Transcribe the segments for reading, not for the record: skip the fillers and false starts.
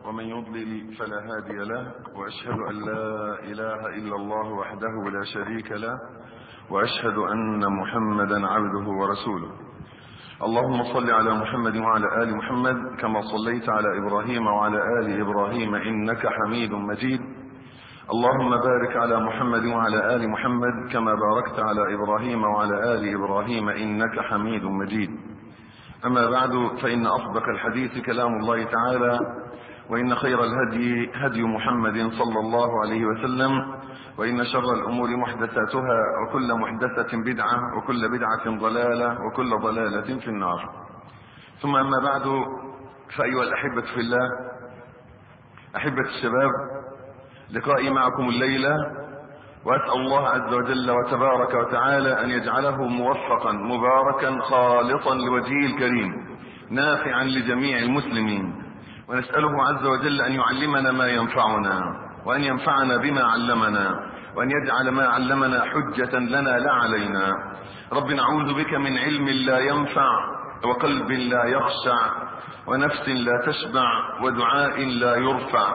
ومن يضلل فلا هادي له، وأشهد أن لا إله إلا الله وحده لا شريك له، وأشهد أن محمدا عبده ورسوله. اللهم صل على محمد وعلى آل محمد كما صليت على إبراهيم وعلى آل إبراهيم إنك حميد مجيد. اللهم بارك على محمد وعلى آل محمد كما باركت على إبراهيم وعلى آل إبراهيم إنك حميد مجيد. أما بعد، فإن أصدق الحديث كلام الله تعالى، وإن خير الهدي هدي محمد صلى الله عليه وسلم، وإن شر الأمور محدثاتها، وكل محدثة بدعة، وكل بدعة ضلالة، وكل ضلالة في النار. ثم أما بعد، فأيها الأحبة في الله، أحبة الشباب، لقائي معكم الليلة، وأسأل الله عز وجل وتبارك وتعالى أن يجعله موفقا مباركا خالصا لوجهه الكريم نافعا لجميع المسلمين، ونسأله عز وجل أن يعلمنا ما ينفعنا، وأن ينفعنا بما علمنا، وأن يجعل ما علمنا حجة لنا لا علينا. رب نعوذ بك من علم لا ينفع، وقلب لا يخشع، ونفس لا تشبع، ودعاء لا يرفع.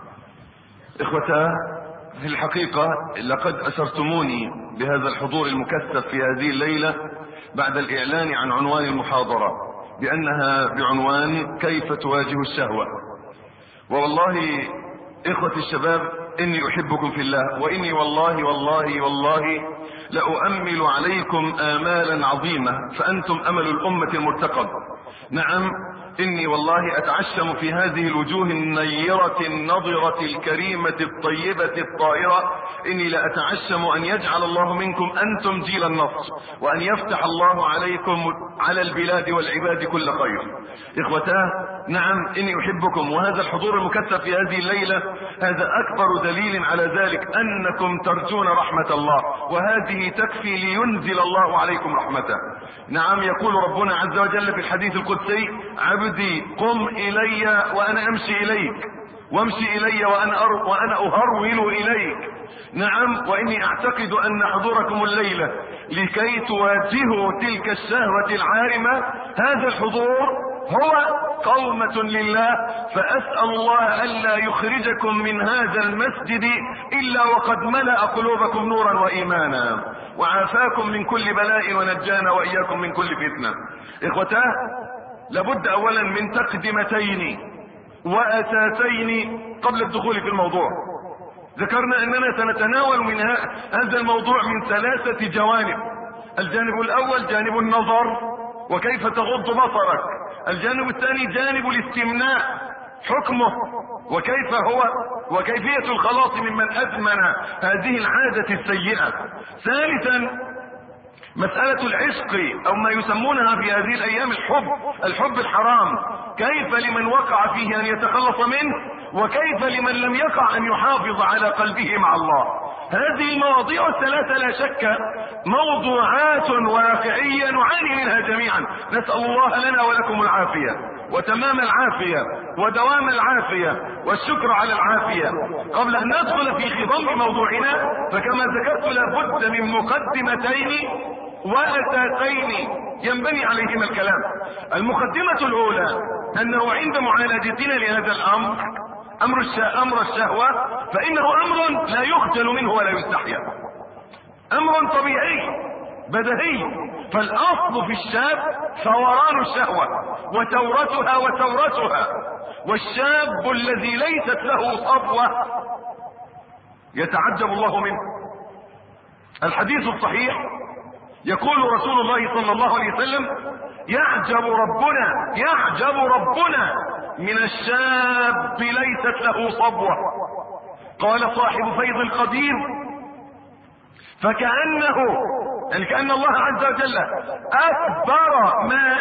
إخوتاه، في الحقيقة لقد أسرتموني بهذا الحضور المكثف في هذه الليلة بعد الإعلان عن عنوان المحاضرة بأنها بعنوان كيف تواجه الشهوة. ووالله إخوتي الشباب، إني أحبكم في الله، وإني والله والله والله لأؤمل عليكم آمالا عظيمة، فأنتم أمل الأمة المرتقب. نعم، إني والله أتعشم في هذه الوجوه النيرة النضرة الكريمة الطيبة الطائرة، إني لأتعشم أن يجعل الله منكم أنتم جيل النصر، وأن يفتح الله عليكم على البلاد والعباد كل خير. إخوتاه، نعم إني أحبكم، وهذا الحضور المكثف في هذه الليلة هذا أكبر دليل على ذلك أنكم ترجون رحمة الله، وهذه تكفي لينزل الله عليكم رحمته. نعم، يقول ربنا عز وجل في الحديث القدسي: عبدي قم إلي وأنا أمشي إليك، وامشي إلي وأنا أهرول إليك. نعم، وإني أعتقد أن حضوركم الليلة لكي تواجهوا تلك الشهوة العارمة، هذا الحضور هو قومة لله، فأسأل الله ألا يخرجكم من هذا المسجد إلا وقد ملأ قلوبكم نورا وإيمانا، وعافاكم من كل بلاء، ونجانا وإياكم من كل فتنة. إخوتاه، لابد أولا من تقدمتين وأساسين قبل الدخول في الموضوع. ذكرنا أننا سنتناول من هذا الموضوع من 3 جوانب. الجانب الأول جانب النظر، وكيف تغض بصرك. الجانب الثاني جانب الاستمناء، حكمه وكيف هو، وكيفية الخلاص ممن أدمن هذه العادة السيئة. ثالثا مسألة العشق، أو ما يسمونها في هذه الأيام الحب الحرام، كيف لمن وقع فيه أن يتخلص منه، وكيف لمن لم يقع أن يحافظ على قلبه مع الله. هذه المواضيع الثلاثة لا شك موضوعات واقعية نعاني منها جميعا. نسأل الله لنا ولكم العافية، وتمام العافية، ودوام العافية، والشكر على العافية. قبل أن ندخل في خضم موضوعنا، فكما ذكرت لابد من مقدمتين وأساسين ينبني عليهما الكلام. المقدمة الأولى أنه عند معالجتنا لهذا الأمر، أمر الشهوة، فإنه أمر لا يخجل منه ولا يستحيا، أمر طبيعي بديهي. فالأصل في الشاب ثوران الشهوة وثورتها، والشاب الذي ليست له صفوة يتعجب الله منه. الحديث الصحيح يقول رسول الله صلى الله عليه وسلم: يعجب ربنا من الشاب ليست له صبوة. قال صاحب فيض القدير: فكأنه، يعني كأن الله عز وجل أكبر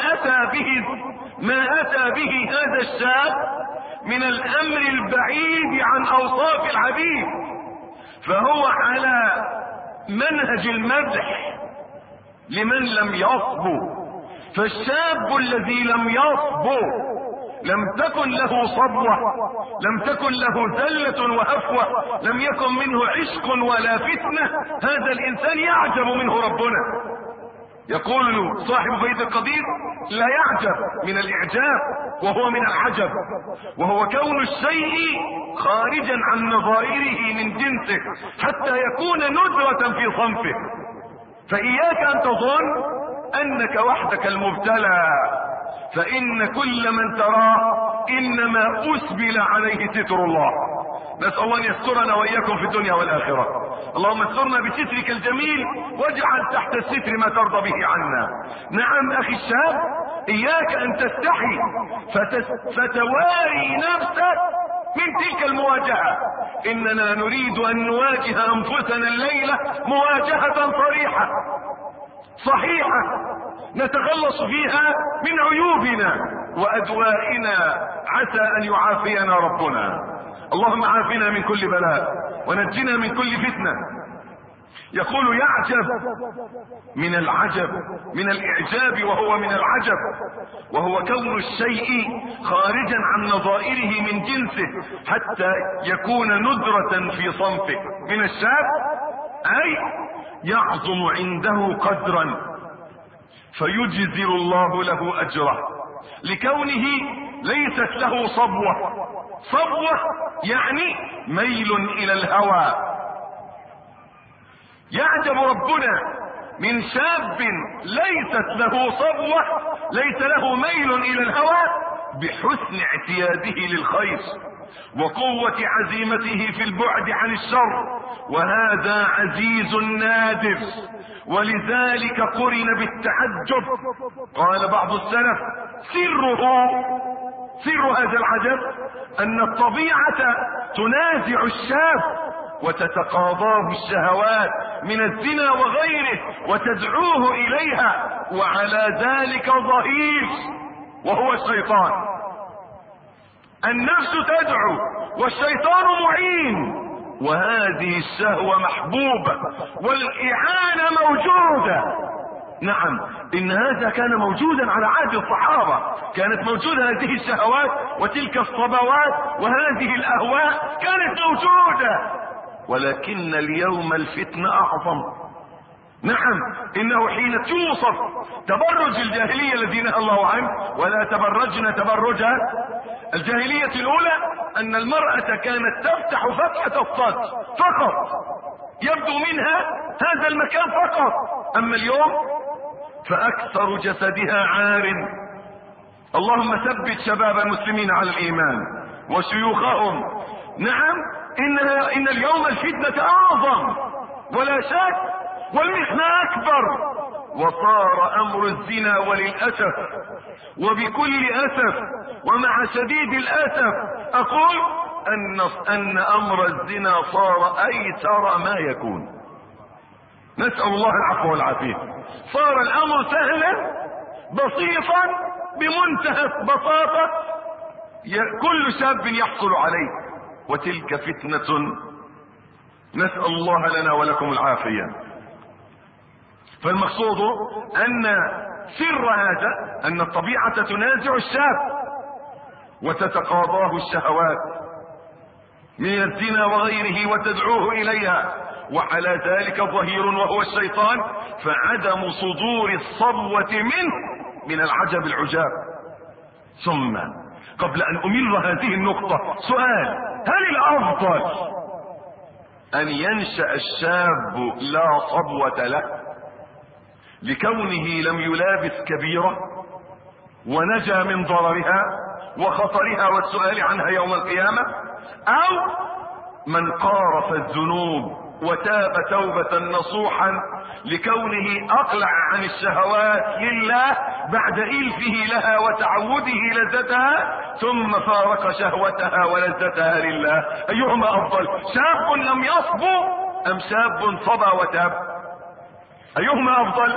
ما أتى به هذا الشاب من الأمر البعيد عن أوصاف العبيد، فهو على منهج المدح لمن لم يصبو. فالشاب الذي لم يصبو، لم تكن له صبوة، لم تكن له ذلة وهفوة، لم يكن منه عشق ولا فتنة، هذا الإنسان يعجب منه ربنا. يقول صاحب بيت القدير: لا يعجب من الإعجاب، وهو من العجب، وهو كون الشيء خارجا عن نظائره من جنسه حتى يكون ندرة في صنفه. فإياك أن تظن أنك وحدك المبتلى، فإن كل من تراه إنما أسبل عليه ستر الله. نسأل الله أن يسترنا وإياكم في الدنيا والآخرة. اللهم استرنا بسترك الجميل واجعل تحت الستر ما ترضى به عنا. نعم أخي الشاب، إياك أن تستحي فتواري نفسك من تلك المواجهة. إننا نريد أن نواجه أنفسنا الليلة مواجهة صريحة صحيحة نتخلص فيها من عيوبنا وأدوائنا، عسى أن يعافينا ربنا. اللهم عافنا من كل بلاء ونجنا من كل فتنة. يقول يعجب من العجب، من الإعجاب وهو من العجب، وهو كون الشيء خارجا عن نظائره من جنسه حتى يكون ندرة في صنفه. من الشاب أي يعظم عنده قدرا فيجزل الله له أجره لكونه ليست له صبوة. صبوة يعني ميل إلى الهوى. يعجب ربنا من شاب ليست له صبوة، ليس له ميل إلى الهوى، بحسن اعتياده للخير وقوة عزيمته في البعد عن الشر، وهذا عزيز نادر، ولذلك قرن بالتعجب. قال بعض السلف سر هذا العجب أن الطبيعة تنازع الشاب وتتقاضاه الشهوات من الزنا وغيره وتدعوه إليها، وعلى ذلك ظهير وهو الشيطان. النفس تدعو والشيطان معين، وهذه الشهوة محبوبة والإعانة موجودة. نعم، إن هذا كان موجودا على عهد الصحابة، كانت موجودة هذه الشهوات وتلك الصبوات وهذه الأهواء كانت موجودة، ولكن اليوم الفتنة أعظم. نعم، إنه حين توصف تبرج الجاهلية الذي نهى الله عنه ولا تبرجن تبرج الجاهلية الأولى، أن المرأة كانت تفتح فتحة الصدر فقط، يبدو منها هذا المكان فقط. أما اليوم فأكثر جسدها عار. اللهم ثبت شباب المسلمين على الإيمان وشيوخهم. نعم، إن اليوم الفتنة أعظم ولا شك، والمحنة أكبر، وصار أمر الزنا وللأسف وبكل أسف ومع شديد الأسف أقول أن أمر الزنا صار أيسر ما يكون. نسأل الله العفو والعافية. صار الأمر سهلا بسيطا بمنتهى البساطة، كل شاب يحصل عليه، وتلك فتنة نسأل الله لنا ولكم العافية. فالمقصود أن سر هذا أن الطبيعة تنازع الشاب وتتقاضاه الشهوات من الزنا وغيره وتدعوه إليها، وعلى ذلك ظهير وهو الشيطان. فعدم صدور الصبوة منه من العجب العجاب. ثم قبل أن أمر هذه النقطة سؤال: هل الأفضل أن ينشأ الشاب لا صبوة له لكونه لم يلابس كبيرة ونجا من ضررها وخطرها والسؤال عنها يوم القيامة، أو من قارف الذنوب وتاب توبة نصوحا لكونه أقلع عن الشهوات لله بعد إلفه لها وتعوده لذتها ثم فارق شهوتها ولذتها لله؟ أيهما أفضل، شاب لم يصبو أم شاب صبا وتاب؟ أيهما أفضل؟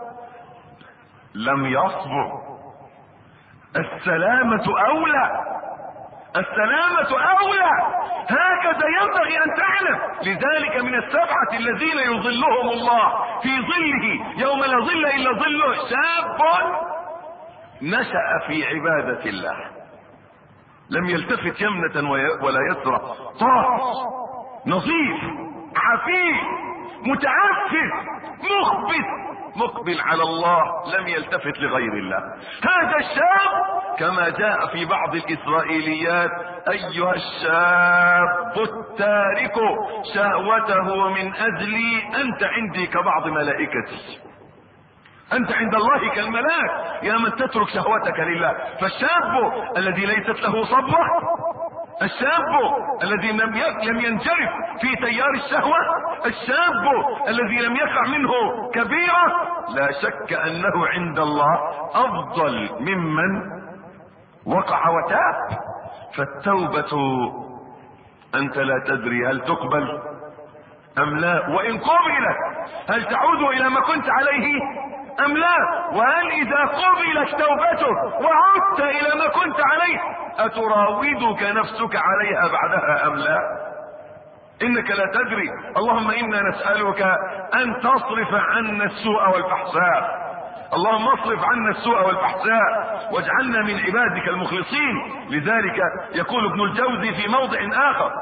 لم يصبو. السلامة أولى، السلامة أولى، هكذا ينبغي أن تعلم. لذلك من السبعة الذين يظلهم الله في ظله يوم لا ظل إلا ظله شاب نشأ في عبادة الله، لم يلتفت يمنة ولا يسرى، طاهر نظيف عفيف متعفف مخبت مقبل على الله لم يلتفت لغير الله. هذا الشاب كما جاء في بعض الإسرائيليات: أيها الشاب التارك شهوته من أجلي أنت عندي كبعض ملائكتي، أنت عند الله كالملاك يا من تترك شهوتك لله. فالشاب الذي ليست له صبوة، الشاب الذي لم ينجرف في تيار الشهوة، الشاب الذي لم يقع منه كبيرة، لا شك أنه عند الله أفضل ممن وقع وتاب. فالتوبة أنت لا تدري هل تقبل أم لا، وإن قبلت هل تعود إلى ما كنت عليه أم لا، وهل إذا قبلت توبته وعدت إلى ما كنت عليه أتراودك نفسك عليها بعدها أم لا؟ إنك لا تدري. اللهم إنا نسألك أن تصرف عنا السوء والفحشاء، اللهم اصرف عنا السوء والفحشاء واجعلنا من عبادك المخلصين. لذلك يقول ابن الجوزي في موضع آخر: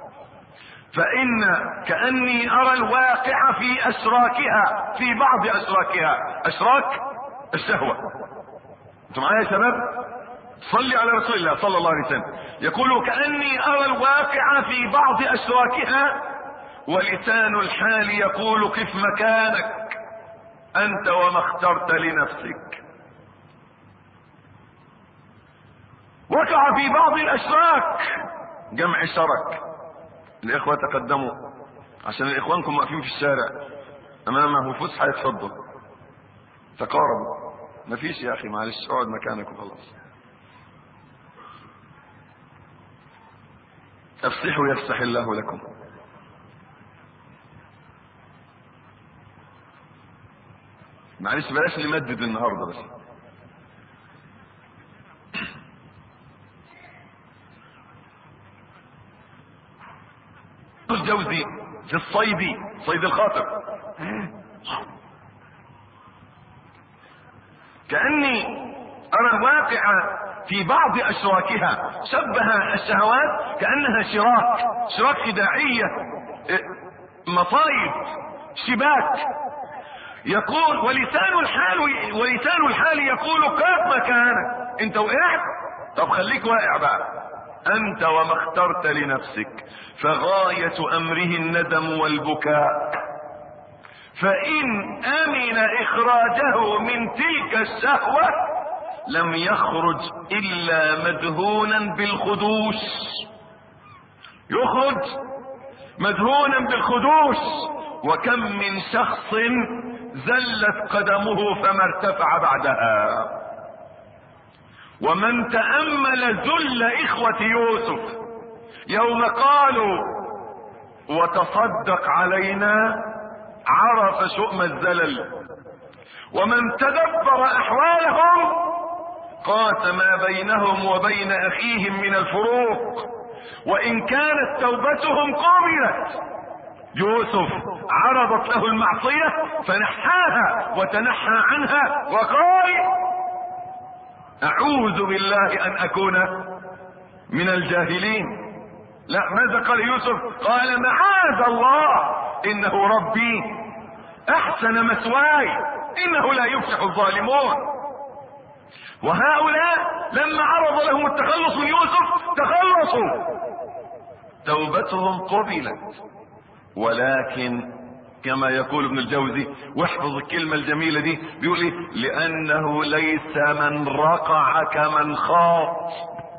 فإن كأني أرى الواقع في أشراكها، في بعض أشراكها، أشراك الشهوة. أنتم معايا يا شباب؟ صلي على رسول الله صلى الله عليه وسلم. يقول: كأني أرى الواقع في بعض أشراكها ولسان الحال يقول قف مكانك أنت وما اخترت لنفسك. وقع في بعض الأشراك، جمع شرك. الإخوة تقدموا عشان الإخوانكم واقفين في الشارع أمامه فسحة يتفضل. تقاربوا. مفيش يا أخي، معلش اقعد مكانك وخلاص. افسحوا يفسح الله لكم. معلش بلاش نمدد النهارده بس. الجوزي في الصيد، صيد الخاطر: كأني أرى الواقع في بعض أشراكها. شبه الشهوات كأنها شراك خداعية، مصايب، شباك. يقول: ولسان الحال يقول قف مكانك. انت وقعت، طب خليك واقع بقى انت وما اخترت لنفسك. فغاية امره الندم والبكاء، فان امن اخراجه من تلك الشهوة لم يخرج الا مدهونا بالخدوش. يخرج مدهونا بالخدوش. وكم من شخص زلت قدمه فما ارتفع بعدها. ومن تأمل ذل إخوة يوسف يوم قالوا وتصدق علينا عرف شؤم الزلل. ومن تدبر أحوالهم قاس ما بينهم وبين أخيهم من الفروق، وإن كانت توبتهم قابلت. يوسف عرضت له المعصية فنحاها وتنحى عنها وقال: أعوذ بالله أن أكون من الجاهلين. لا، ماذا قال يوسف؟ قال: معاذ الله إنه ربي أحسن مثواي إنه لا يفلح الظالمون. وهؤلاء لما عرض لهم التخلص من يوسف تخلصوا، توبتهم قبلت. ولكن كما يقول ابن الجوزي، واحفظ الكلمة الجميلة دي، بيقول ايه؟ لأنه ليس من رقع كمن خاط.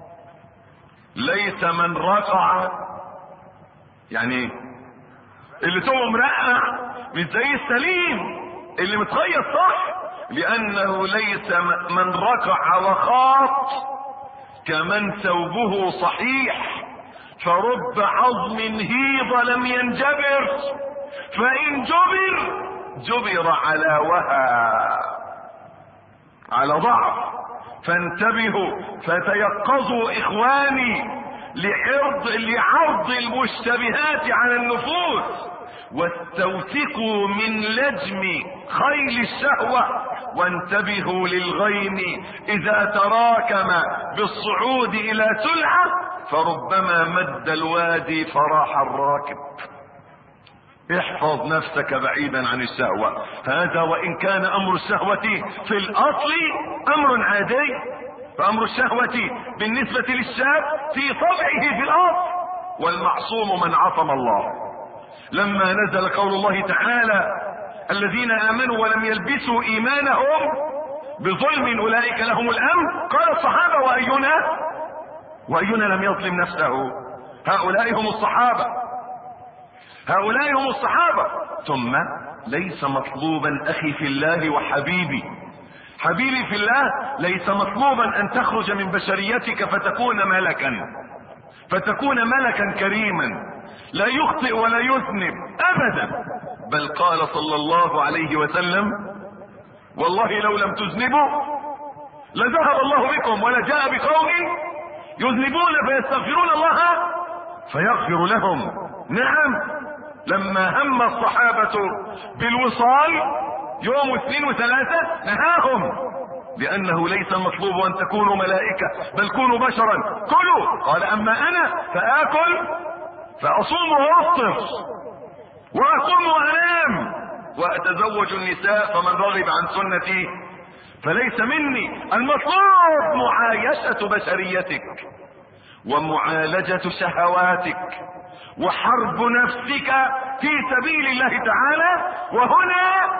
ليس من رقع يعني اللي توه مرقع مش زي السليم اللي متخيط صح. لأنه ليس من رقع وخاط كمن ثوبه صحيح، فرب عظم هيض لم ينجبر، فإن جبر على وهى، على ضعف. فانتبهوا فتيقظوا إخواني لعرض المشتبهات على النفوس، واستوثقوا من لجم خيل الشهوة، وانتبهوا للغيم إذا تراكم بالصعود إلى سلعة فربما مد الوادي فراح الراكب. احفظ نفسك بعيدا عن الشهوة. هذا وإن كان أمر الشهوة في الأصل أمر عادي، فأمر الشهوة بالنسبة للشاب في طبعه في الأصل، والمعصوم من عصم الله. لما نزل قول الله تعالى الذين آمنوا ولم يلبسوا إيمانهم بظلم أولئك لهم الأمن، قال الصحابة وأينا لم يظلم نفسه؟ هؤلاء هم الصحابة، هؤلاء هم الصحابة. ثم ليس مطلوبا أخي في الله وحبيبي، حبيبي في الله، ليس مطلوبا أن تخرج من بشريتك فتكون ملكا كريما لا يخطئ ولا يذنب أبدا. بل قال صلى الله عليه وسلم والله لو لم تذنبوا لذهب الله بكم ولجاء بقوم يذنبون فيستغفرون الله فيغفر لهم. نعم، لما هم الصحابة بالوصال يوم 2 و3 نهاهم، لأنه ليس المطلوب أن تكونوا ملائكة بل كونوا بشرا. كلوا، قال أما أنا فآكل فأصوم وأفطر وأقوم وأنام وأتزوج النساء، فمن رغب عن سنتي فليس مني. المطلوب معايشة بشريتك ومعالجة شهواتك وحرب نفسك في سبيل الله تعالى، وهنا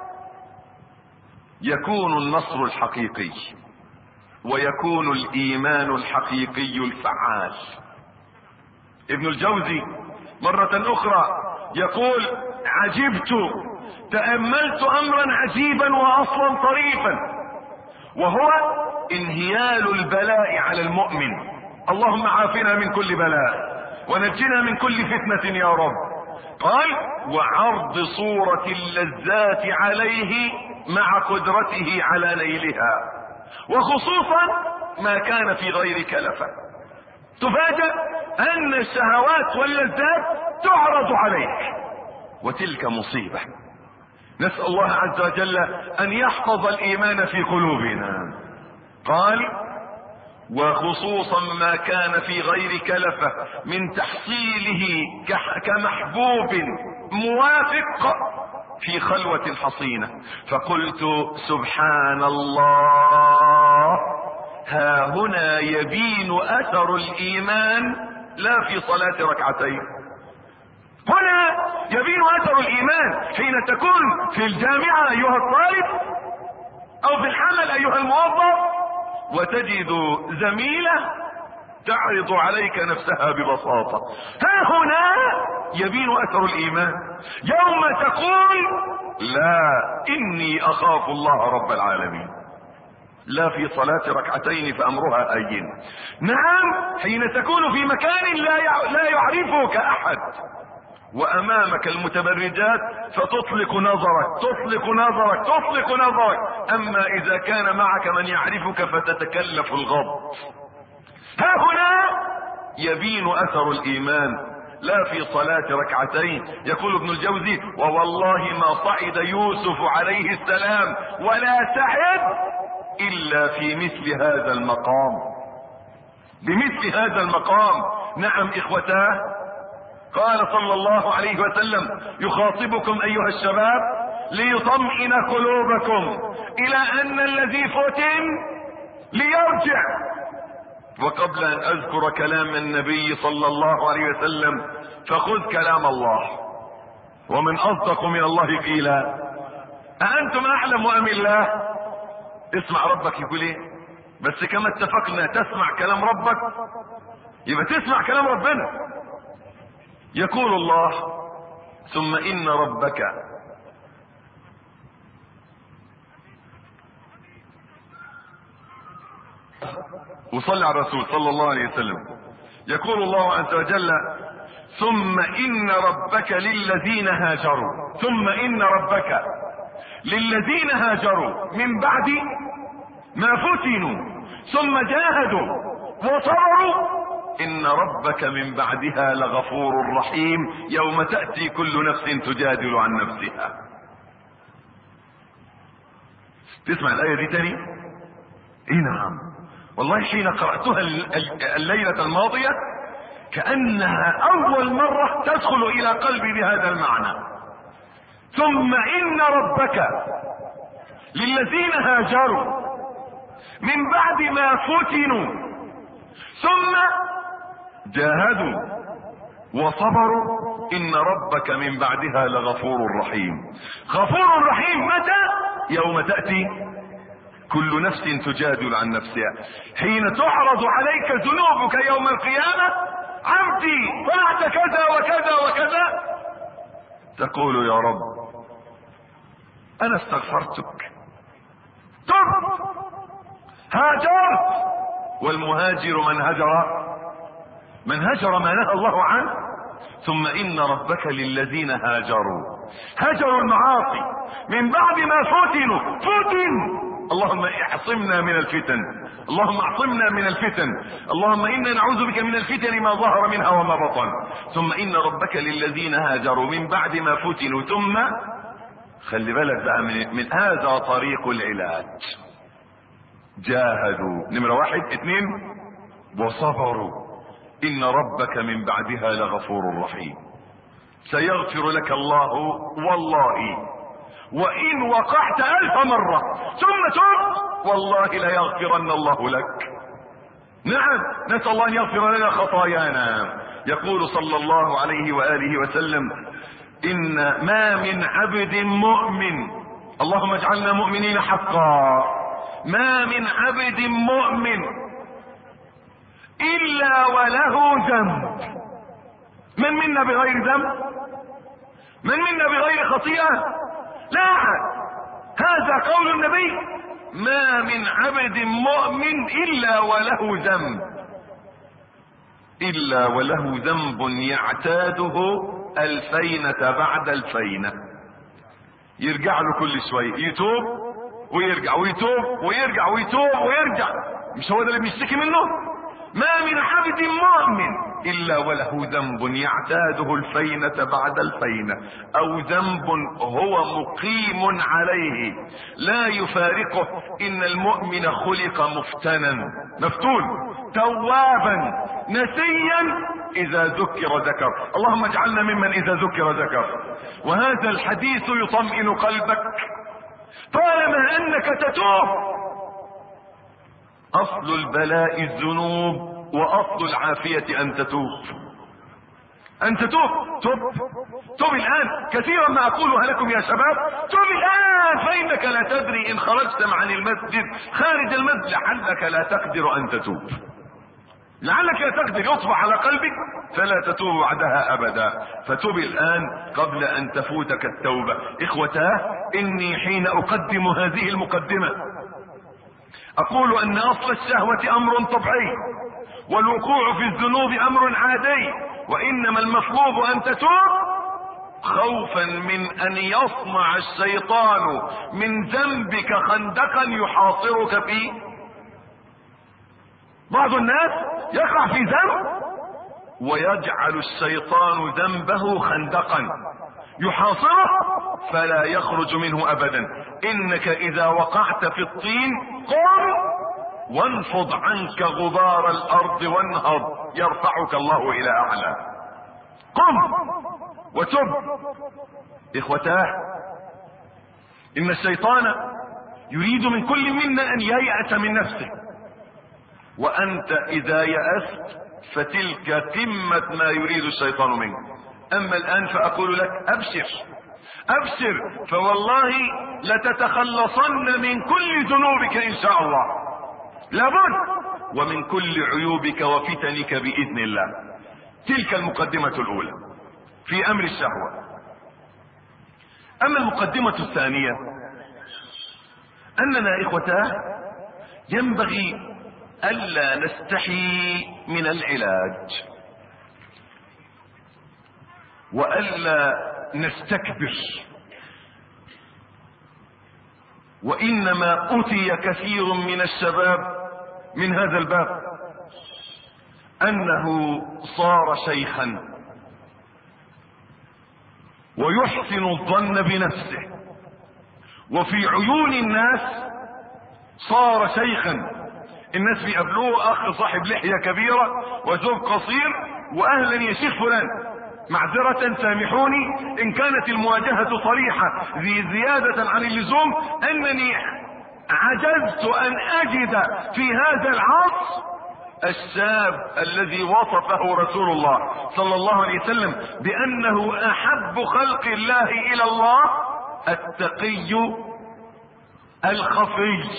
يكون النصر الحقيقي ويكون الإيمان الحقيقي الفعال. ابن الجوزي مرة أخرى يقول عجبت، تأملت أمرا عجيبا وأصلا طريفا، وهو انهيال البلاء على المؤمن. اللهم عافنا من كل بلاء ونجنا من كل فتنة يا رب. قال وعرض صورة اللذات عليه مع قدرته على نيلها، وخصوصا ما كان في غير كلفة. تفاجأ أن الشهوات واللذات تعرض عليك، وتلك مصيبة. نسأل الله عز وجل أن يحفظ الإيمان في قلوبنا. قال وخصوصا ما كان في غير كلفة من تحصيله كمحبوب موافق في خلوة حصينة. فقلت سبحان الله، ها هنا يبين أثر الإيمان لا في صلاة ركعتين. هنا يبين أثر الإيمان حين تكون في الجامعة أيها الطالب أو في الحمل أيها الموظف وتجد زميلة تعرض عليك نفسها ببساطة. ها هنا يبين أثر الإيمان، يوم تقول لا إني أخاف الله رب العالمين، لا في صلاة ركعتين فأمرها أين. نعم، حين تكون في مكان لا يعرفك أحد وأمامك المتبرجات فتطلق نظرك. أما إذا كان معك من يعرفك فتتكلف الغض. ها هنا يبين أثر الإيمان لا في صلاة ركعتين. يقول ابن الجوزي ووالله ما صعد يوسف عليه السلام ولا سعد إلا في مثل هذا المقام، بمثل هذا المقام. نعم إخوتاه، قال صلى الله عليه وسلم يخاطبكم أيها الشباب ليطمئن قلوبكم إلى أن الذي فتن ليرجع. وقبل أن أذكر كلام النبي صلى الله عليه وسلم فخذ كلام الله، ومن أصدق من الله قيلا أأنتم أعلم أم الله. اسمع ربك يقول ايه، بس كما اتفقنا تسمع كلام ربك يبقى تسمع كلام ربنا. يقول الله ثم إن ربك وصلى على الرسول صلى الله عليه وسلم. يقول الله عز وجل ثم إن ربك للذين هاجروا، ثم إن ربك للذين هاجروا من بعد ما فتنوا ثم جاهدوا وصبروا إن ربك من بعدها لغفور رحيم يوم تأتي كل نفس تجادل عن نفسها. تسمع الآية دي تاني؟ اي نعم والله، حين قرأتها الليلة الماضية كأنها أول مرة تدخل إلى قلبي بهذا المعنى. ثم إن ربك للذين هاجروا من بعد ما فتنوا ثم جاهدوا وصبروا إن ربك من بعدها لغفور رحيم. غفور رحيم متى؟ يوم تأتي كل نفس تجادل عن نفسها، حين تعرض عليك ذنوبك يوم القيامة: عبدي فعلت كذا وكذا وكذا، تقول: يا رب أنا استغفرتك، تب، هاجرت. والمهاجر من هجر ما نهى الله عنه. ثم إن ربك للذين هاجروا المعاصي من بعد ما فتن. اللهم اعصمنا من الفتن، اللهم اعصمنا من الفتن، اللهم إنا نعوذ بك من الفتن ما ظهر منها وما بطن. ثم إن ربك للذين هاجروا من بعد ما فتنوا ثم، خلي بالك بقى من هذا طريق العلاج. جاهدوا، نمرة 1، 2، وصبروا إن ربك من بعدها لغفور رحيم. سيغفر لك الله والله، وإن وقعت 1000 مرة ثم تب والله ليغفرن الله لك. نعم، نسأل الله أن يغفر لنا خطايانا. يقول صلى الله عليه وآله وسلم: إن ما من عبد مؤمن، اللهم اجعلنا مؤمنين حقا، ما من عبد مؤمن إلا وله ذنب. من منا بغير ذنب؟ من منا بغير خطيئة؟ لا أحد. هذا قول النبي: ما من عبد مؤمن إلا وله ذنب يعتاده الفينة بعد الفينة. يرجع له كل شوية، يتوب ويرجع ويتوب ويرجع ويتوب ويرجع. مش هو ده اللي بيشتكي منه؟ ما من عبد مؤمن إلا وله ذنب يعتاده الفينة بعد الفينة، أو ذنب هو مقيم عليه لا يفارقه. إن المؤمن خلق مفتون توابا نسيا إذا ذكر. اللهم اجعلنا ممن إذا ذكر. وهذا الحديث يطمئن قلبك طالما أنك تتوب. أصل البلاء الذنوب، وأصل العافية أن تتوب. توب الآن. كثيرا ما أقولها لكم يا شباب: توب الآن، فإنك لا تدري إن خرجت عن المسجد خارج المسجد لعلك لا تقدر أن تتوب، لعلك لا تقدر، يطبع على قلبك فلا تتوب بعدها أبدا. فتوب الآن قبل أن تفوتك التوبة. إخوتاه، إني حين أقدم هذه المقدمة أقول أن أصل الشهوة أمر طبيعي، والوقوع في الذنوب أمر عادي، وإنما المطلوب أن تتوب خوفا من أن يصنع الشيطان من ذنبك خندقا يحاصرك فيه. بعض الناس يقع في ذنب ويجعل الشيطان ذنبه خندقا يحاصره فلا يخرج منه أبدا. إنك إذا وقعت في الطين قم وانفض عنك غبار الأرض وانهض يرفعك الله إلى أعلى. قم وتب. إخوتاه، إن الشيطان يريد من كل منا أن ييأس من نفسه، وأنت إذا يأست فتلك قمة ما يريد الشيطان منك. أما الآن فأقول لك: أبشر، فوالله لتتخلصن من كل ذنوبك إن شاء الله، لابد، ومن كل عيوبك وفتنك بإذن الله. تلك المقدمة الأولى في أمر الشهوة. أما المقدمة الثانية أننا إخوتاه ينبغي ألا نستحي من العلاج، وألا نستكبر. وإنما أتي كثير من الشباب من هذا الباب أنه صار شيخا ويحسن الظن بنفسه، وفي عيون الناس صار شيخا. الناس بيقابلوه أخ صاحب لحية كبيرة وثوب قصير واهلا يا شيخ فلان، معذرة سامحوني ان كانت المواجهة صريحة ذي زيادة عن اللزوم، انني عجزت ان اجد في هذا العصر الشاب الذي وصفه رسول الله صلى الله عليه وسلم بانه احب خلق الله الى الله التقي الخفي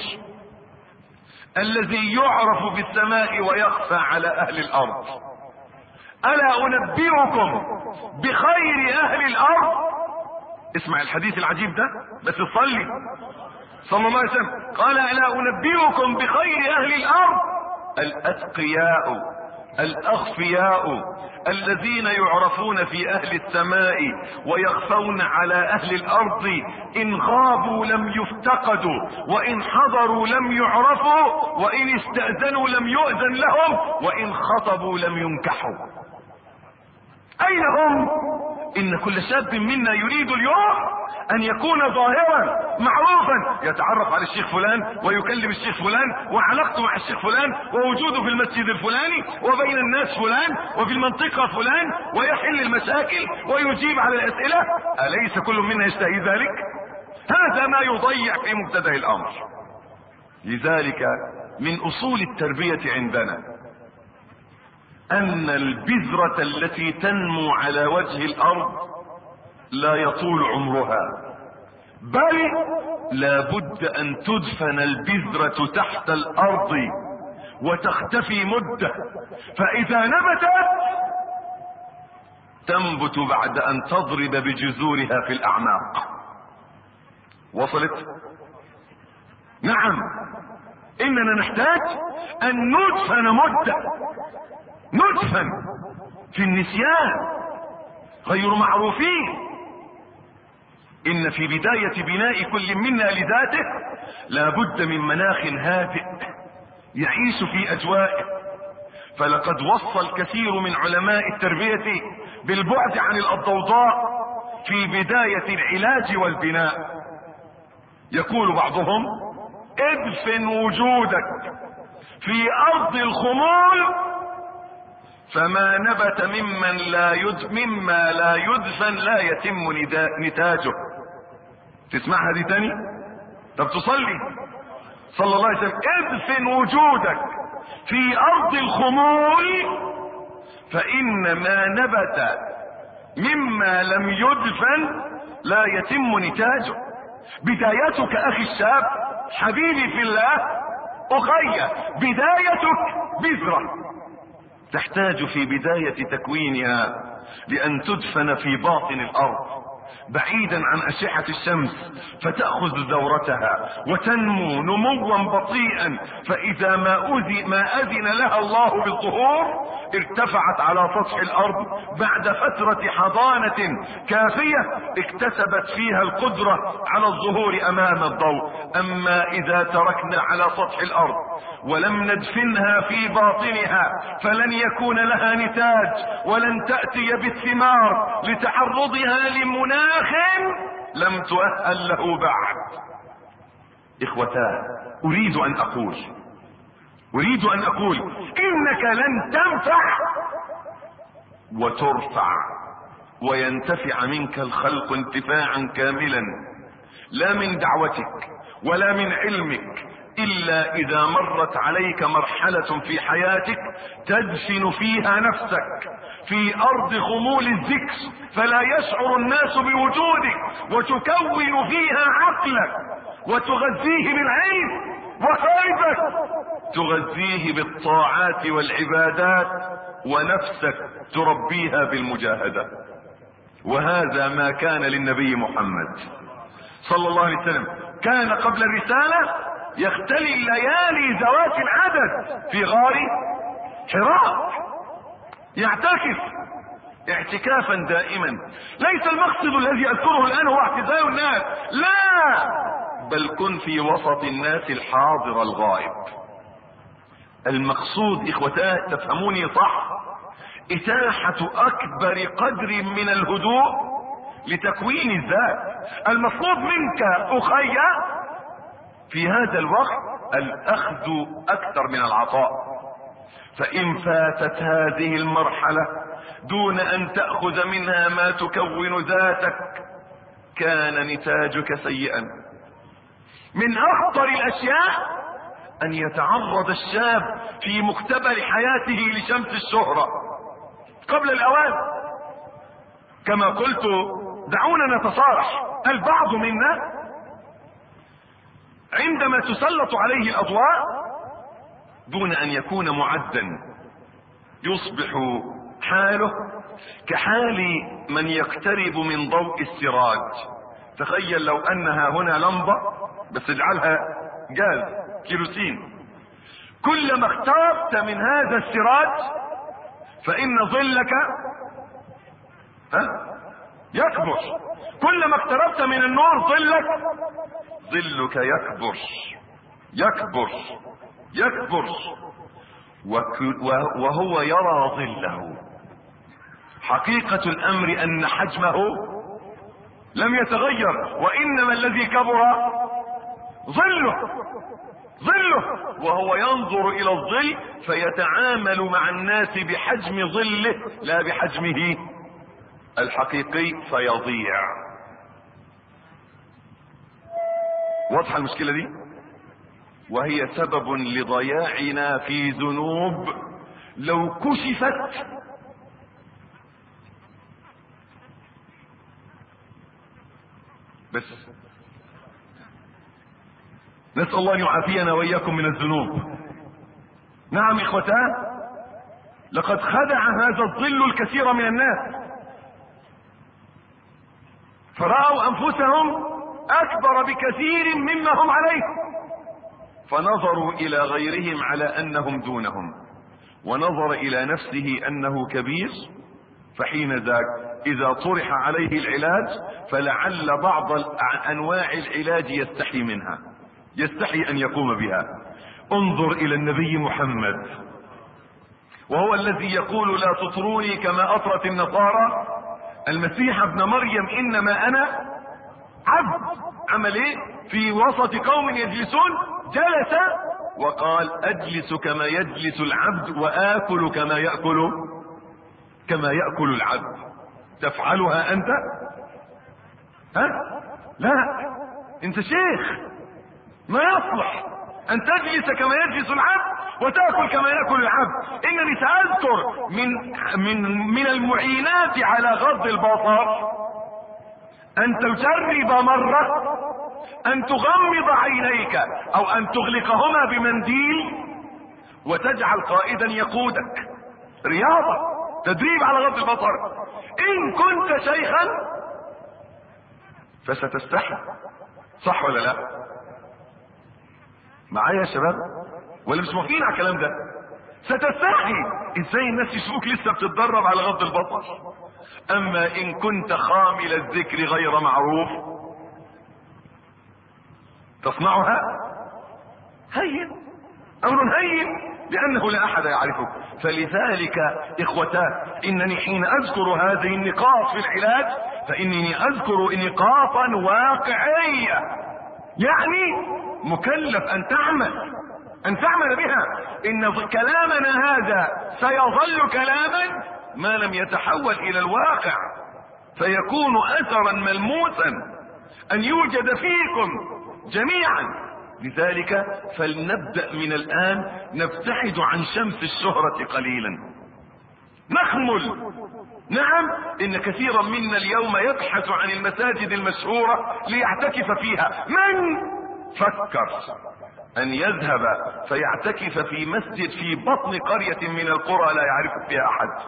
الذي يعرف في السماء ويخفى على اهل الارض. الا انبئكم بخير اهل الارض؟ اسمع الحديث العجيب ده بس تصلي صلى الله عليه وسلم. قال الا انبئكم بخير اهل الارض؟ الاتقياء الاخفياء الذين يعرفون في اهل السماء ويخفون على اهل الارض، ان غابوا لم يفتقدوا، وان حضروا لم يعرفوا، وان استأذنوا لم يؤذن لهم، وان خطبوا لم ينكحوا. اين هم؟ ان كل شاب منا يريد اليوم ان يكون ظاهرا معروفا، يتعرف على الشيخ فلان ويكلم الشيخ فلان وعلاقته مع الشيخ فلان ووجوده في المسجد الفلاني وبين الناس فلان وفي المنطقة فلان ويحل المشاكل ويجيب على الاسئلة. اليس كل منا يشتهي ذلك؟ هذا ما يضيع في مبتدأ الامر. لذلك من اصول التربية عندنا ان البذرة التي تنمو على وجه الارض لا يطول عمرها، بل لا بد ان تدفن البذرة تحت الارض وتختفي مدة، فاذا نبتت تنبت بعد ان تضرب بجذورها في الاعماق. وصلت؟ نعم، اننا نحتاج ان ندفن مدة، ندفن في النسيان غير معروفين. ان في بداية بناء كل منا لذاته لا بد من مناخ هادئ يعيش في اجوائه. فلقد وصى الكثير من علماء التربية بالبعد عن الضوضاء في بداية العلاج والبناء. يقول بعضهم ادفن وجودك في ارض الخمول، فما نبت مما لا يدفن لا يتم نتاجه. تسمعها دي تاني؟ طب تصلي صلى الله عليه وسلم. ادفن وجودك في ارض الخمول، فان ما نبت مما لم يدفن لا يتم نتاجه. بدايتك اخي الشاب حبيبي في الله اخي، بدايتك بذرة تحتاج في بداية تكوينها لأن تدفن في باطن الأرض بعيدا عن أشعة الشمس، فتأخذ دورتها وتنمو نموا بطيئا، فإذا ما أذن لها الله بالظهور ارتفعت على سطح الأرض بعد فترة حضانة كافية اكتسبت فيها القدرة على الظهور أمام الضوء. أما إذا تركنا على سطح الأرض ولم ندفنها في باطنها فلن يكون لها نتاج ولن تأتي بالثمار لتعرضها لمناخ لم تؤهل له بعد. إخوتان، أريد أن أقول إنك لن تنفع وترفع وينتفع منك الخلق انتفاعا كاملا، لا من دعوتك ولا من علمك، إلا إذا مرت عليك مرحلة في حياتك تدفن فيها نفسك في أرض خمول الذكر فلا يشعر الناس بوجودك، وتكون فيها عقلك وتغذيه بالعلم، وقلبك تغذيه بالطاعات والعبادات، ونفسك تربيها بالمجاهدة. وهذا ما كان للنبي محمد صلى الله عليه وسلم. كان قبل الرسالة يختلي الليالي ذوات العدد في غار حراء يعتكف اعتكافا دائما. ليس المقصد الذي اذكره الان هو اعتزال الناس، لا، بل كن في وسط الناس الحاضر الغائب. المقصود اخوتاه تفهموني صح، اتاحة اكبر قدر من الهدوء لتكوين الذات. المطلوب منك اخي في هذا الوقت الاخذ اكثر من العطاء، فان فاتت هذه المرحلة دون ان تأخذ منها ما تكون ذاتك كان نتاجك سيئا. من اخطر الاشياء ان يتعرض الشاب في مقتبل حياته لشمس الشهرة قبل الاوان. كما قلت دعونا نتصارح، البعض منا عندما تسلط عليه الاضواء دون ان يكون معدا يصبح حاله كحال من يقترب من ضوء السراج. تخيل لو انها هنا لمبة بس اجعلها جاز كيروسين، كلما اقتربت من هذا السراج فان ظلك يكبر، كلما اقتربت من النور ظلك يكبر يكبر يكبر، وهو يرى ظله. حقيقة الامر ان حجمه لم يتغير، وانما الذي كبر ظله وهو ينظر الى الظل فيتعامل مع الناس بحجم ظله لا بحجمه الحقيقي فيضيع. واضحة المشكلة دي؟ وهي سبب لضياعنا في ذنوب لو كشفت بس. نسأل الله ان يعافينا واياكم من الذنوب. نعم اخوتان، لقد خدع هذا الظل الكثير من الناس، فرأوا انفسهم اكبر بكثير مما هم عليه، فنظروا الى غيرهم على انهم دونهم، ونظر الى نفسه انه كبير، فحين ذاك اذا طرح عليه العلاج فلعل بعض انواع العلاج يستحي منها، يستحي ان يقوم بها. انظر الى النبي محمد وهو الذي يقول لا تطروني كما اطرت النصارى المسيح ابن مريم، انما انا عبد. عمل ايه في وسط قوم يجلسون؟ جلس وقال اجلس كما يجلس العبد واكل كما يأكل العبد. تفعلها انت؟ لا، انت شيخ، ما يصلح ان تجلس كما يجلس العبد وتأكل كما يأكل العبد. انني سأذكر من المعينات على غض البصر ان تجرب مرة ان تغمض عينيك او ان تغلقهما بمنديل وتجعل قائدا يقودك. رياضة، تدريب على غض البصر. ان كنت شيخا فستستحي، صح ولا لا؟ معايا يا شباب ولا مش موافقين على الكلام ده؟ ستستحي. ازاي الناس يشوفوك لسه بتتدرب على غض البصر؟ اما ان كنت خامل الذكر غير معروف تصنعها هين، امر هين، لانه لا احد يعرفك. فلذلك اخوتاه انني حين اذكر هذه النقاط في العلاج فانني اذكر نقاطا واقعية، يعني مكلف ان تعمل بها. ان كلامنا هذا سيظل كلاما ما لم يتحول الى الواقع، فيكون اثرا ملموسا ان يوجد فيكم جميعا. لذلك فلنبدأ من الآن نبتعد عن شمس الشهرة قليلا، نخمل. نعم ان كثيرا منا اليوم يبحث عن المساجد المشهورة ليعتكف فيها. من فكر ان يذهب فيعتكف في مسجد في بطن قرية من القرى لا يعرف فيها احد،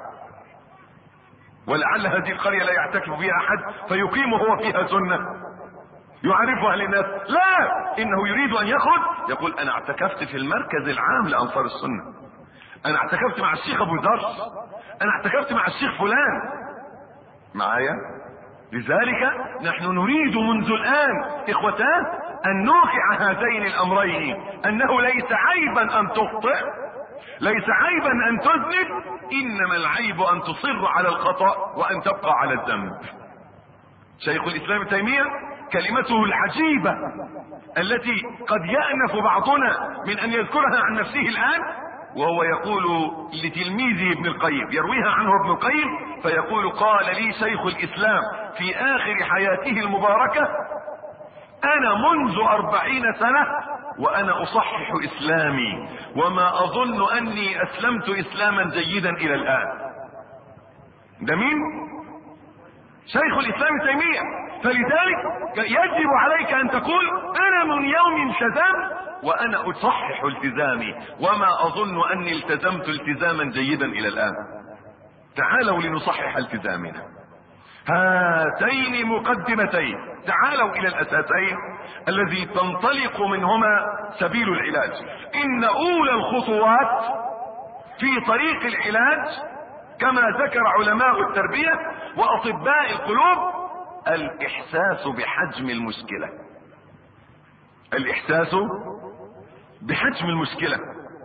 ولعل هذه القرية لا يعتكف فيها احد فيقيم هو فيها سنة يعرفها للناس؟ لا، انه يريد ان يخرج يقول انا اعتكفت في المركز العام لانصار السنة، انا اعتكفت مع الشيخ ابو ذر، انا اعتكفت مع الشيخ فلان. معايا؟ لذلك نحن نريد منذ الان اخوتان ان نوقع هذين الامرين، انه ليس عيبا ان تخطئ، ليس عيبا ان تذنب، انما العيب ان تصر على الخطأ وان تبقى على الذنب. شيخ الاسلام ابن تيمية كلمته العجيبة التي قد يأنف بعضنا من ان يذكرها عن نفسه الان، وهو يقول لتلميذه ابن القيم، يرويها عنه ابن القيم فيقول: قال لي شيخ الإسلام في آخر حياته المباركة: أنا منذ 40 سنة وأنا أصحح إسلامي، وما أظن أني أسلمت إسلاما جيدا إلى الآن. ده مين؟ شيخ الإسلام تيمية. فلذلك يجب عليك أن تقول: أنا من يوم التزمت وأنا أصحح التزامي، وما أظن أني التزمت التزاما جيدا إلى الآن. تعالوا لنصحح التزامنا. هاتين مقدمتين، تعالوا إلى الأساسين الذي تنطلق منهما سبيل العلاج. إن أولى الخطوات في طريق العلاج كما ذكر علماء التربية وأطباء القلوب الإحساس بحجم المشكلة. الإحساس بحجم المشكلة.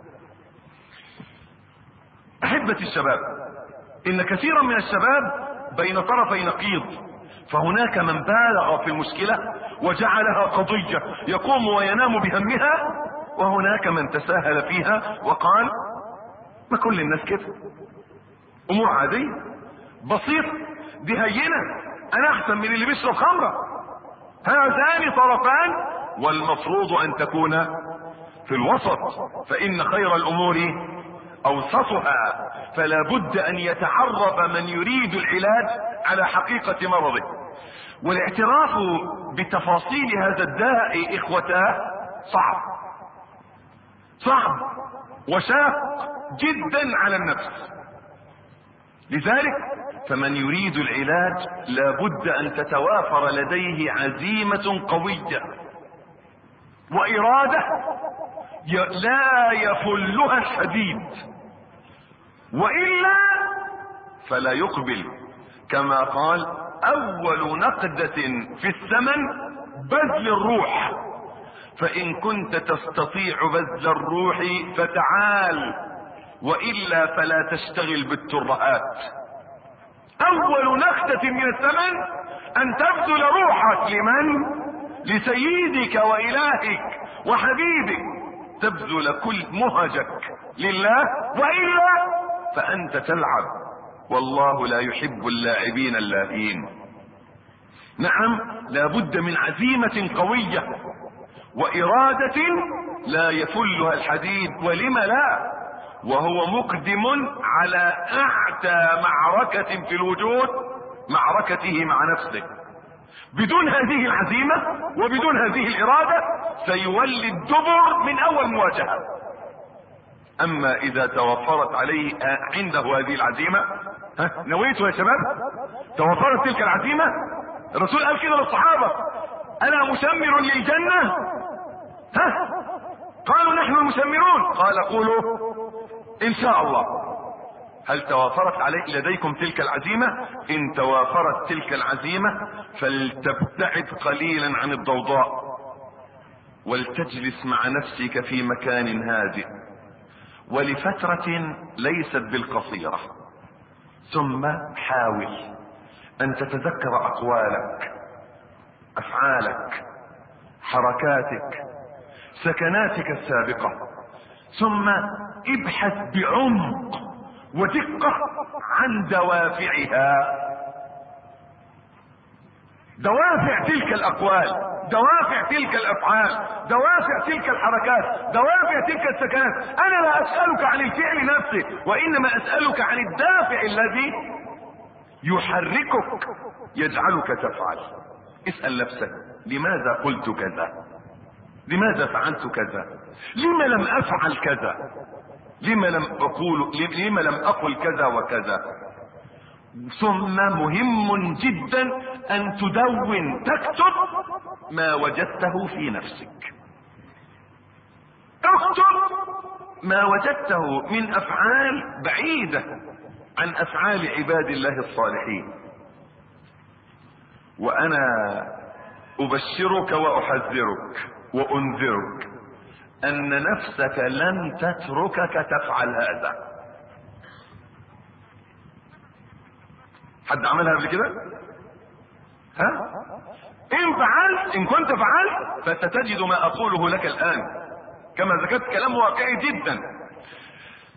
أحبتي الشباب، إن كثيرا من الشباب بين طرفي نقيض، فهناك من بالغ في المشكلة وجعلها قضية يقوم وينام بهمها، وهناك من تساهل فيها وقال: ما كل الناس كده، امور عادية بسيطة، دي هينة، انا احسن من اللي بيشرب خمرة. هذان طرفان، والمفروض ان تكون في الوسط، فان خير الامور اوسطها. فلا بد ان يتعرف من يريد العلاج على حقيقة مرضه. والاعتراف بتفاصيل هذا الداء اخوتاه صعب وشاق جدا على النفس. لذلك فمن يريد العلاج لا بد ان تتوافر لديه عزيمة قوية وإرادة لا يفلها الحديد، وإلا فلا يقبل. كما قال: أول نقدة في الثمن بذل الروح، فإن كنت تستطيع بذل الروح فتعال، وإلا فلا تشتغل بالترهات. أول نقدة من الثمن أن تبذل روحك لمن؟ لسيدك وإلهك وحبيبك، تبذل كل مهجك لله، وإلا فأنت تلعب، والله لا يحب اللاعبين اللاهين. نعم، لا بد من عزيمة قوية وإرادة لا يفلها الحديد، ولم لا، وهو مقدم على أعتى معركة في الوجود، معركته مع نفسه. بدون هذه العزيمة وبدون هذه الإرادة سيولي الدبر من أول مواجهة. أما إذا توفرت عليه عنده هذه العزيمة، نويتوا يا شباب؟ توفرت تلك العزيمة. الرسول قال كده للصحابة: ألا مسمر للجنة؟ قالوا: نحن المسمرون. قال: قولوا إن شاء الله. هل توافرت عليه لديكم تلك العزيمة؟ إن توافرت تلك العزيمة فلتبتعد قليلا عن الضوضاء، ولتجلس مع نفسك في مكان هادئ ولفترة ليست بالقصيرة، ثم حاول أن تتذكر أقوالك، أفعالك، حركاتك، سكناتك السابقة، ثم ابحث بعمق ودقة عن دوافعها، دوافع تلك الأقوال، دوافع تلك الأفعال، دوافع تلك الحركات، دوافع تلك السكنات. أنا لا أسألك عن الفعل نفسه، وإنما أسألك عن الدافع الذي يحركك يجعلك تفعل. اسأل نفسك: لماذا قلت كذا؟ لماذا فعلت كذا؟ لما لم أفعل كذا؟ لما لم أقل كذا وكذا؟ ثم مهم جدا أن تدون، تكتب ما وجدته في نفسك. اكتب ما وجدته من أفعال بعيدة عن أفعال عباد الله الصالحين. وأنا أبشرك وأحذرك وأنذرك أن نفسك لن تتركك تفعل هذا. حد عملها قبل كده؟ إن فعلت، إن كنت فعلت، فستجد ما أقوله لك الآن. كما ذكرت كلام واقعي جدا.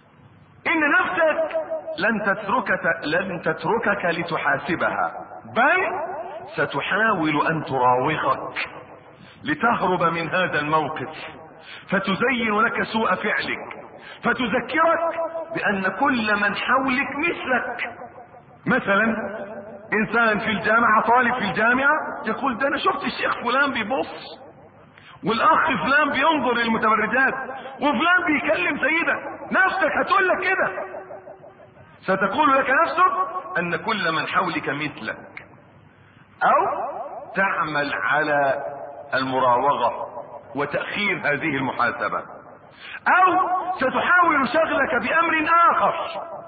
لان نفسك لن تتركك لتحاسبها، بل ستحاول ان تراوغك لتهرب من هذا الموقف، فتزين لك سوء فعلك، فتذكرك بان كل من حولك مثلك. مثلا انسان في الجامعة، طالب في الجامعة يقول ده انا شفت الشيخ فلان بيبص، والاخ فلان بينظر للمتبرجات، وفلان بيكلم سيدة. نفسك هتقول لك كده، ستقول لك نفسك ان كل من حولك مثلك، او تعمل على المراوغة وتأخير هذه المحاسبة، او ستحاول شغلك بامر اخر.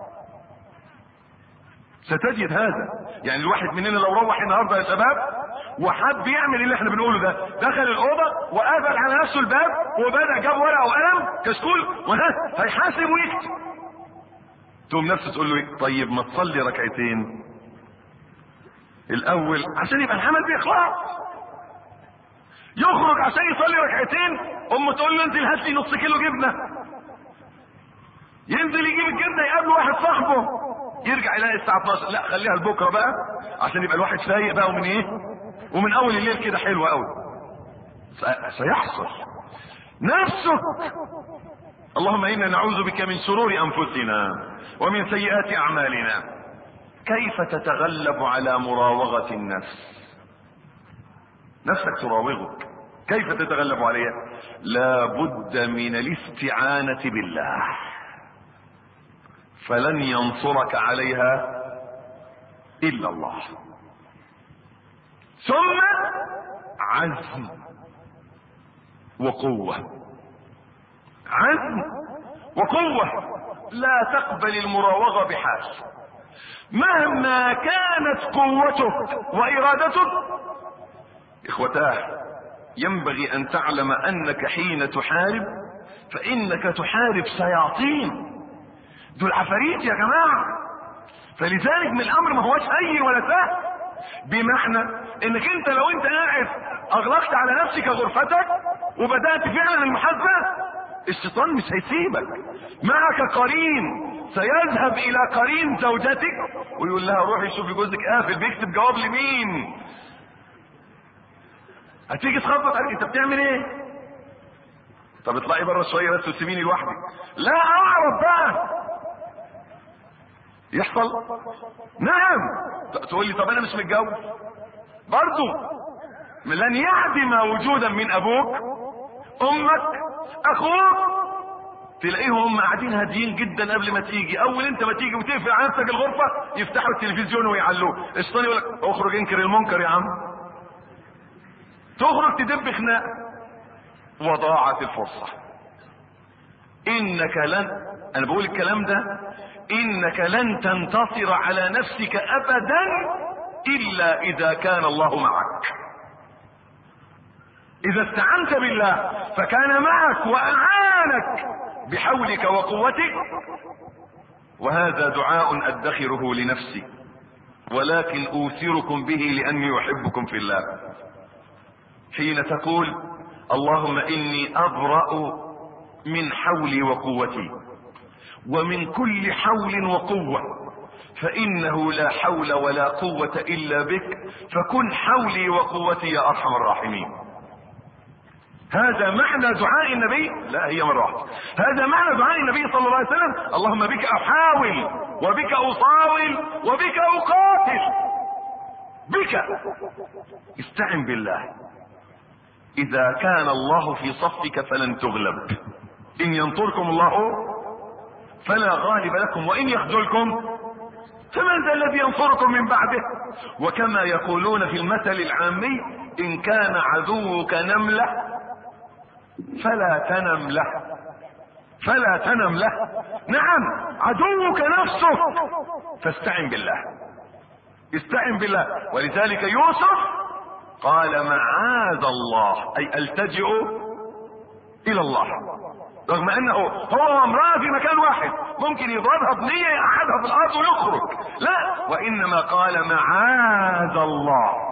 ستجد هذا. يعني الواحد مننا لو روح النهارده يا شباب وحب يعمل اللي احنا بنقوله ده، دخل الاوضه وقفل على نفسه الباب وبدا جاب ورقه وقلم كشكول هيحاسب ويكتب، تقوم نفسه تقول له ايه؟ طيب ما تصلي ركعتين الاول عشان يبقى العمل باخلاص. يخرج عشان يصلي ركعتين، امه تقول له انزل هات لي نص كيلو جبنه، ينزل يجيب الجبنه يقابل واحد صاحبه، يرجع يلاقي الساعه 12. لا خليها لبكره بقى عشان يبقى الواحد فايق بقى، ومن ايه؟ ومن اول الليل كده حلو قوي. سيحصل نفسك. اللهم انا نعوذ بك من شرور انفسنا ومن سيئات اعمالنا. كيف تتغلب على مراوغة النفس؟ نفسك تراوغك، كيف تتغلب عليها؟ لا بد من الاستعانة بالله، فلن ينصرك عليها الا الله. ثم عزم وقوة، عزم وقوة. لا تقبل المراوغة بحال، مهما كانت قوتك وارادتك. اخوتاه، ينبغي ان تعلم انك حين تحارب فانك تحارب شياطين، دول عفاريت يا جماعة. فلذلك من الامر ما هوش هين ولا سهل، بمعنى انك انت لو انت قاعد اغلقت على نفسك غرفتك وبدأت فعلا المحاسبة، الشيطان مش هيسيبك. معك قرين سيذهب الى قرين زوجتك ويقول لها روحي شوفي جوزك قافل بيكتب جواب لمين. هتيجي تخبط عليك، انت بتعمل ايه؟ طب اطلعي بره شويه بس وسيبيني لوحدي. لا اعرف بقى يحصل. نعم. تقول لي طب انا مش متجوز برضه، لن يعدم وجودا من ابوك امك اخوك. تلاقيهم هم قاعدين هاديين جدا قبل ما تيجي. اول انت ما تيجي وتقفل على نفسك الغرفه يفتحوا التلفزيون ويعلوه. الشيطان يقول لك اخرج انكر المنكر يا عم، تخرج تدب خناق وضاعت الفرصه. انك لن، انا بقول الكلام ده، انك لن تنتصر على نفسك ابدا الا اذا كان الله معك. اذا استعنت بالله فكان معك واعانك بحولك وقوتك. وهذا دعاء ادخره لنفسي، ولكن اوثركم به لاني احبكم في الله. حين تقول اللهم اني ابرأ من حولي وقوتي ومن كل حول وقوة، فانه لا حول ولا قوة الا بك، فكن حولي وقوتي يا ارحم الراحمين. هذا معنى دعاء النبي. لا هي مرة واحدة. هذا معنى دعاء النبي صلى الله عليه وسلم. اللهم بك احاول وبك اصاول وبك اقاتل. بك استعن بالله. اذا كان الله في صفك فلن تغلب. ان ينصركم الله فلا غالب لكم وان يخذلكم فمن ذا الذي ينصركم من بعده. وكما يقولون في المثل العامي ان كان عدوك نملة فلا تنم له، فلا تنم له. نعم عدوك نفسك، فاستعن بالله، استعن بالله. ولذلك يوسف قال معاذ الله، اي التجئ الى الله، رغم انه هو وامرأة في مكان واحد ممكن يضربها بنية يقعدها في الارض ويخرج، لا، وانما قال معاذ الله.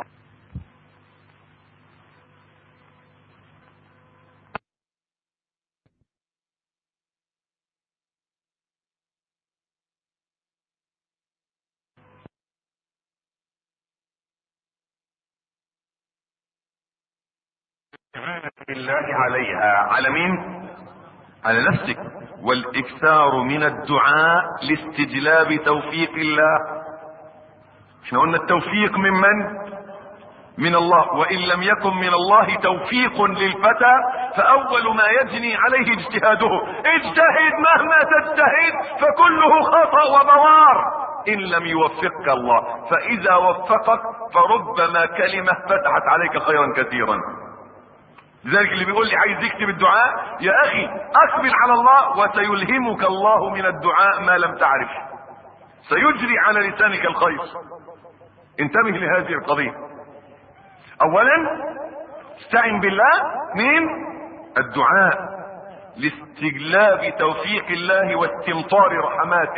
الله عليها. على مين؟ على نفسك. والاكثار من الدعاء لاستجلاب توفيق الله. احنا قلنا التوفيق من من؟ من الله. وان لم يكن من الله توفيق للفتى فاول ما يجني عليه اجتهاده. اجتهد مهما تجتهد فكله خطأ وبوار ان لم يوفقك الله، فاذا وفقك فربما كلمة فتحت عليك خيرا كثيرا. لذلك اللي بيقول لي عايز يكتب الدعاء، يا اخي اقبل على الله وسيلهمك الله من الدعاء ما لم تعرف، سيجري على لسانك الخير. انتبه لهذه القضية. اولا استعن بالله من الدعاء لاستجلاب توفيق الله واستمطار رحماته.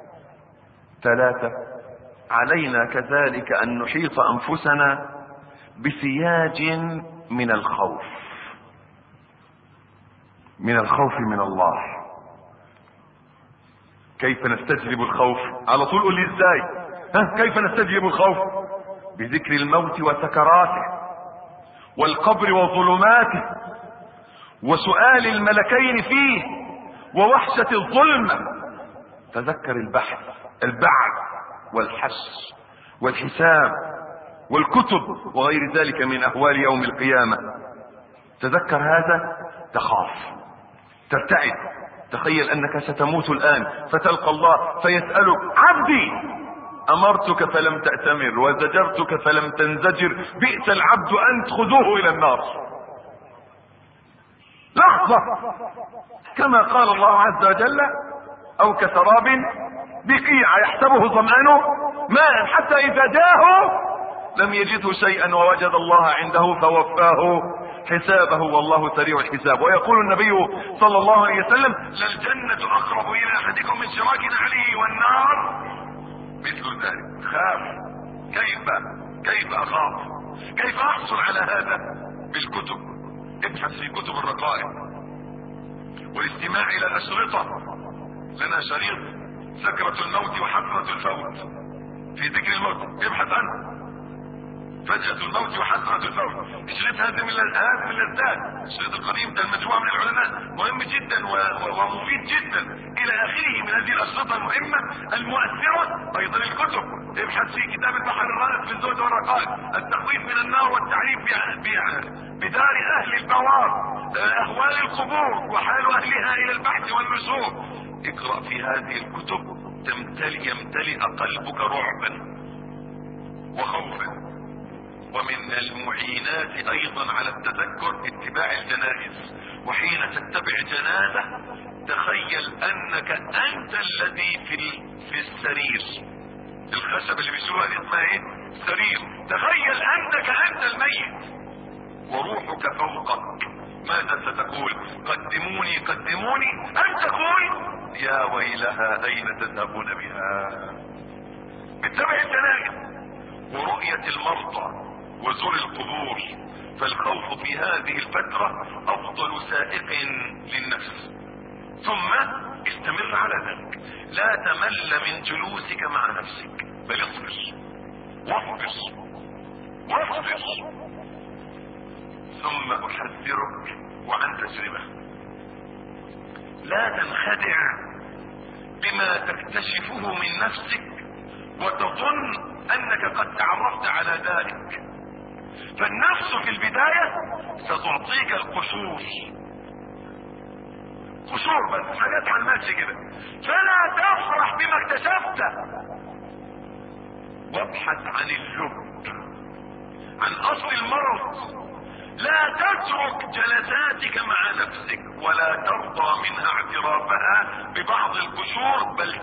3 علينا كذلك ان نحيط انفسنا بسياج من الخوف، من الخوف من الله. كيف نستجلب الخوف؟ على طول قول لي ازاي؟ كيف نستجلب الخوف؟ بذكر الموت وسكراته والقبر وظلماته وسؤال الملكين فيه ووحشة الظلمة. تذكر البعث والحشر والحساب والكتب وغير ذلك من اهوال يوم القيامة. تذكر هذا تخاف، ترتعد. تخيل انك ستموت الان فتلقى الله فيسألك: عبدي امرتك فلم تأتمر وزجرتك فلم تنزجر، بئس العبد انت، خذوه الى النار. لحظة، كما قال الله عز وجل: او كسراب بقيع يحسبه الظمآن ماء حتى اذا جاءه لم يجده شيئا ووجد الله عنده فوفاه حسابه والله سريع الحساب. ويقول النبي صلى الله عليه وسلم: للجنة اقرب الى احدكم من شراك نعله والنار مثل ذلك. خاف. كيف اخاف؟ كيف احصل على هذا؟ بالكتب. ابحث في كتب الرقائق والاستماع الى الاشرطة. لنا شريط سكرة الموت وحسرة الفوت في ذكر الموت، ابحث عنه. فجأة الموت وحسرة الفوت. الشريط هذا من اللذات. الشريط القديم ده المجموعة من العلماء مهم جدا ومفيد جدا الى اخره من هذه الاشرطة المهمة المؤثرة. ايضا الكتب، ابحث في كتاب البحر الرائق في الزهد والرقائق، التخويف من النار والتعريف بدار اهل البوار، اهوال القبور وحال اهلها الى البحث والنشور. اقرأ في هذه الكتب يمتلئ قلبك رعبا وخوفا. ومن المعينات ايضا على التذكر اتباع الجنائز. وحين تتبع جنازة تخيل انك انت الذي في السرير، الخشب اللي بيشيلوها دي اسمها ايه؟ سرير. تخيل انك انت الميت وروحك فوقك. ماذا ستقول؟ قدموني قدموني. ان تقول: يا ويلها اين تذهبون بها؟ اتبع الجنائز ورؤية المرضى وزور القبور. فالخوف في هذه الفترة افضل سائق للنفس. ثم استمر على ذلك، لا تمل من جلوسك مع نفسك، بل اصبر واصبر. ثم احذرك وعن تجربة، لا تنخدع بما تكتشفه من نفسك وتظن انك قد تعرفت على ذلك. فالنفس في البداية ستعطيك القشور بس حاجات على الماشي كده، فلا تفرح بما اكتشفته. وابحث عن اللب، عن اصل المرض. لا تترك جلساتك مع نفسك ولا ترضى منها اعترافها ببعض القشور، بل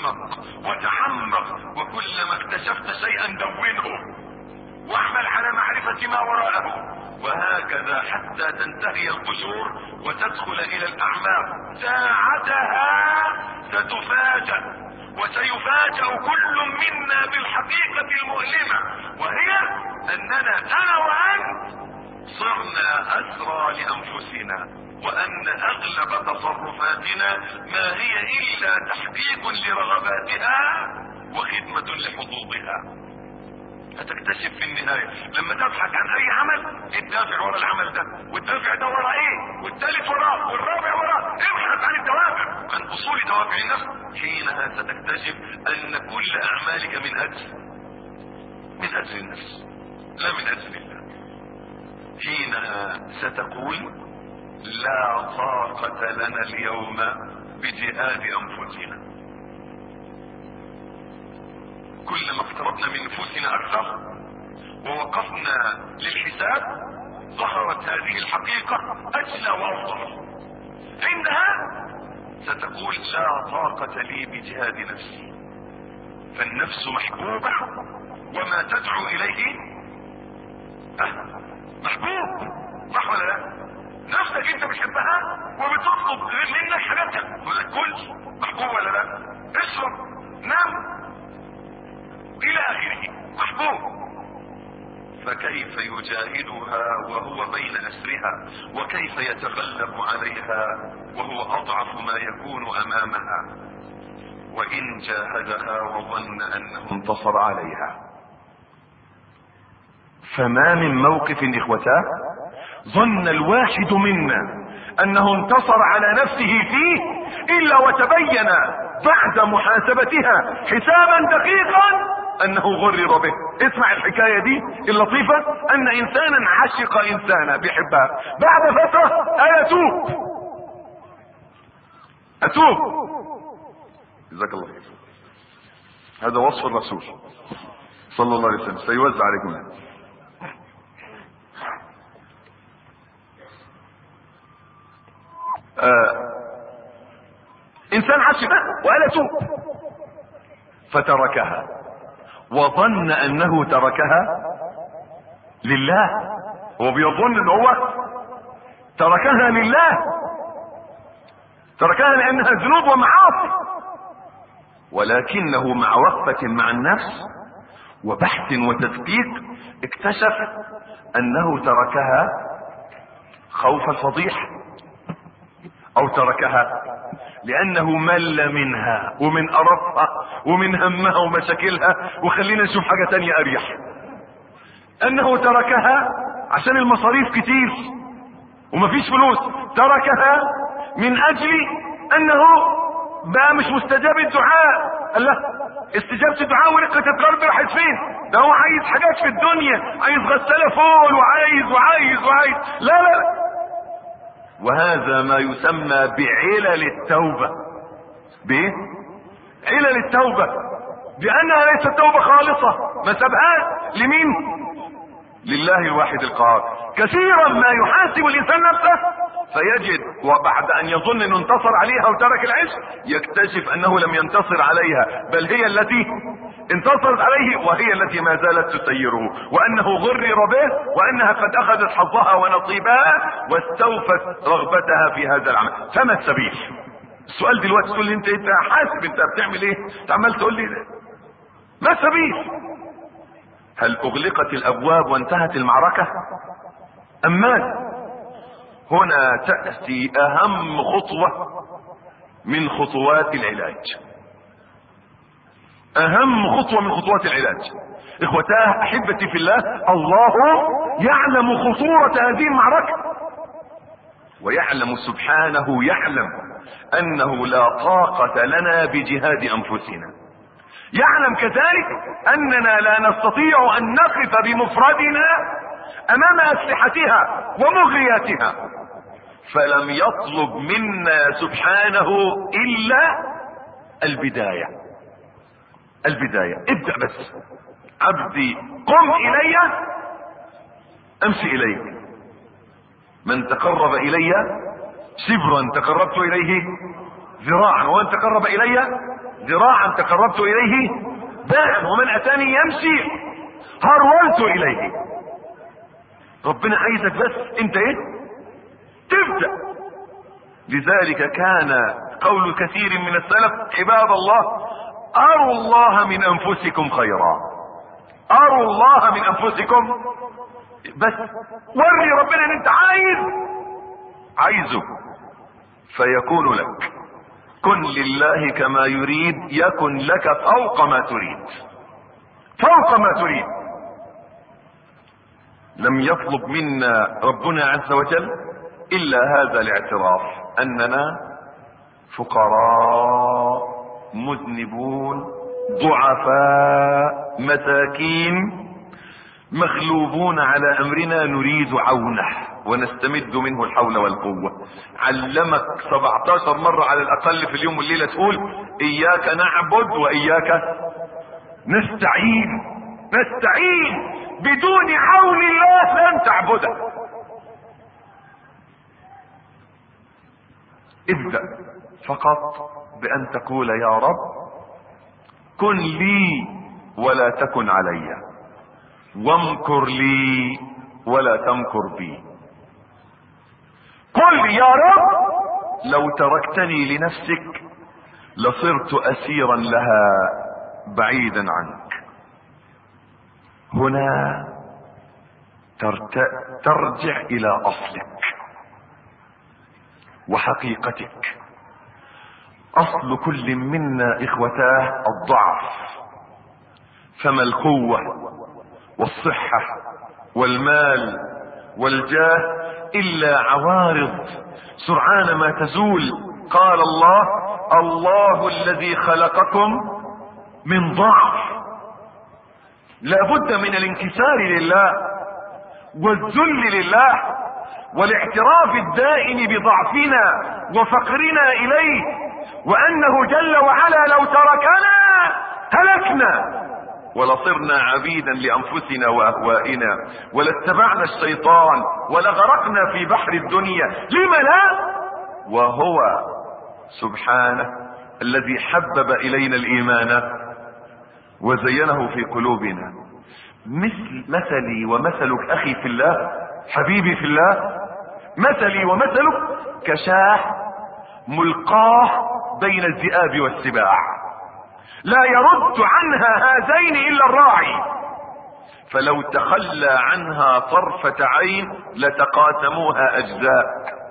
تعمق وكلما اكتشفت شيئا دونه واعمل على معرفة ما وراءه، وهكذا حتى تنتهي القشور وتدخل الى الاعماق. ساعتها ستفاجأ وسيفاجأ كل منا بالحقيقة المؤلمة، وهي اننا انا وانت صرنا اسرى لانفسنا، وان اغلب تصرفاتنا ما هي الا تحقيق لرغباتها وخدمة لحظوظها. هتكتشف في النهاية لما تبحث عن اي عمل الدافع ورا العمل ده، والدافع ده ورا ايه، والثالث وراه، والرابع وراه. ابحث عن الدوافع، عن اصول دوافع النفس. حينها ستكتشف ان كل اعمالك من اجل النفس لا من اجل الله. حينها ستقول لا طاقة لنا اليوم بجهاد انفسنا. كلما اقتربنا من نفوسنا اكثر ووقفنا للحساب ظهرت هذه الحقيقة اجلى وافضل. عندها ستقول لا طاقة لي بجهاد نفسي. فالنفس محبوبة وما تدعو اليه محبوب، صح ولا لا؟ نفسك انت بتحبها وبتطلب منك حاجات تقول لك كل، محبوب ولا لا؟ اشرب، نام، الى اخره، محبوب. فكيف يجاهدها وهو بين اسرها، وكيف يتغلب عليها وهو اضعف ما يكون امامها؟ وان جاهدها وظن انه انتصر عليها. فما من موقف اخوتاه ظن الواحد منا انه انتصر على نفسه فيه الا وتبين بعد محاسبتها حسابا دقيقا انه غرر به. اسمع الحكاية دي اللطيفة، ان انسانا عشق انسانا بيحبها، بعد فترة اتوب. جزاك الله خير. هذا وصف الرسول صلى الله عليه وسلم، سيوزع عليكم. انسان عشق وقال اتوب فتركها وظن انه تركها لله. هو بيظن ان هو تركها لله، تركها لانها ذنوب ومعاصي، ولكنه مع وقفة مع النفس وبحث وتدقيق اكتشف انه تركها خوف الفضيحة، او تركها لانه مل منها ومن قرفها ومن همها ومشاكلها، وخلينا نشوف حاجة تانية اريح. انه تركها عشان المصاريف كتير ومفيش فلوس، تركها من اجل انه بقى مش مستجاب الدعاء. الله، استجابة الدعاء ورقة القلب راحت فين؟ ده هو عايز حاجات في الدنيا، عايز غسالة فول وعايز لا. وهذا ما يسمى بعلل التوبة. بايه؟ علل التوبة، بانها ليست توبة خالصة، ما سابهاش لمين؟ لله الواحد القهار. كثيرا ما يحاسب الانسان نفسه فيجد وبعد ان يظن انه انتصر عليها وترك العشق يكتشف انه لم ينتصر عليها، بل هي التي انتصرت عليه، وهي التي ما زالت تسيره، وانه غرر به، وانها قد اخذت حظها ونصيبها واستوفت رغبتها في هذا العمل. فما السبيل؟ السؤال دلوقتي تقول لي انت حاسب، انت بتعمل ايه؟ انت عمال تقول لي ما السبيل؟ هل اغلقت الابواب وانتهت المعركة؟ ام ماذا؟ هنا تأتي اهم خطوة من خطوات العلاج، اهم خطوة من خطوات العلاج. اخوتاه احبتي في الله، الله يعلم خطورة هذه المعركة، ويعلم سبحانه، يعلم انه لا طاقة لنا بجهاد انفسنا. يعلم كذلك اننا لا نستطيع ان نقف بمفردنا امام اسلحتها ومغرياتها، فلم يطلب منا سبحانه الا البداية. ابدأ بس. عبدي قم الي امشي اليك، من تقرب الي شبرا تقربت اليه ذراعا، ومن تقرب الي ذراعا تقربت اليه باعا، ومن اتاني يمشي هرولت اليه. ربنا عايزك بس انت تبدأ. لذلك كان قول كثير من السلف عباد الله اروا الله من انفسكم خيرا، اروا الله من انفسكم، بس وري ربنا ان انت عايزه فيكون لك. كن لله كما يريد يكن لك فوق ما تريد، فوق ما تريد. لم يطلب منا ربنا عز وجل الا هذا الاعتراف اننا فقراء مذنبون ضعفاء مساكين مغلوبون على امرنا نريد عونه ونستمد منه الحول والقوة. علمك 17 مرة على الاقل في اليوم والليلة تقول اياك نعبد واياك نستعين. بدون حول الله لن تعبده. ابدأ فقط بان تقول يا رب كن لي ولا تكن علي، وامكر لي ولا تمكر بي. قل يا رب لو تركتني لنفسك لصرت اسيرا لها بعيدا عنك. هنا ترجع الى اصلك وحقيقتك. اصل كل منا اخوتاه الضعف، فما القوة والصحة والمال والجاه الا عوارض سرعان ما تزول. قال الله: الله الذي خلقكم من ضعف. لا بد من الانكسار لله والذل لله والاعتراف الدائم بضعفنا وفقرنا اليه، وانه جل وعلا لو تركنا هلكنا ولصرنا عبيدا لانفسنا واهوائنا ولاتبعنا الشيطان ولغرقنا في بحر الدنيا. لم لا؟ وهو سبحانه الذي حبب الينا الايمان وزينه في قلوبنا. مثلي ومثلك اخي في الله، حبيبي في الله، مثلي ومثلك كشاة ملقاه بين الذئاب والسباع، لا يرد عنها هذين الا الراعي، فلو تخلى عنها طرفة عين لتقاسموها اجزاء.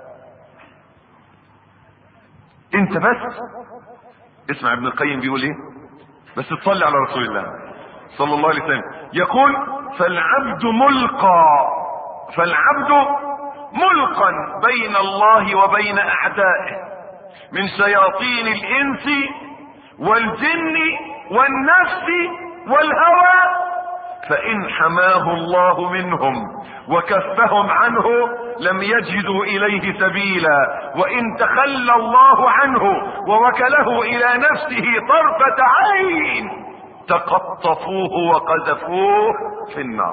انت بس اسمع ابن القيم بيقول ايه، بس تصلي على رسول الله صلى الله عليه وسلم. يقول: فالعبد ملقا بين الله وبين اعدائه من شياطين الانس والجن والنفس والهوى، فان حماه الله منهم وكفهم عنه لم يجدوا اليه سبيلا، وان تخلى الله عنه ووكله الى نفسه طرفة عين تقطفوه وقذفوه في النار.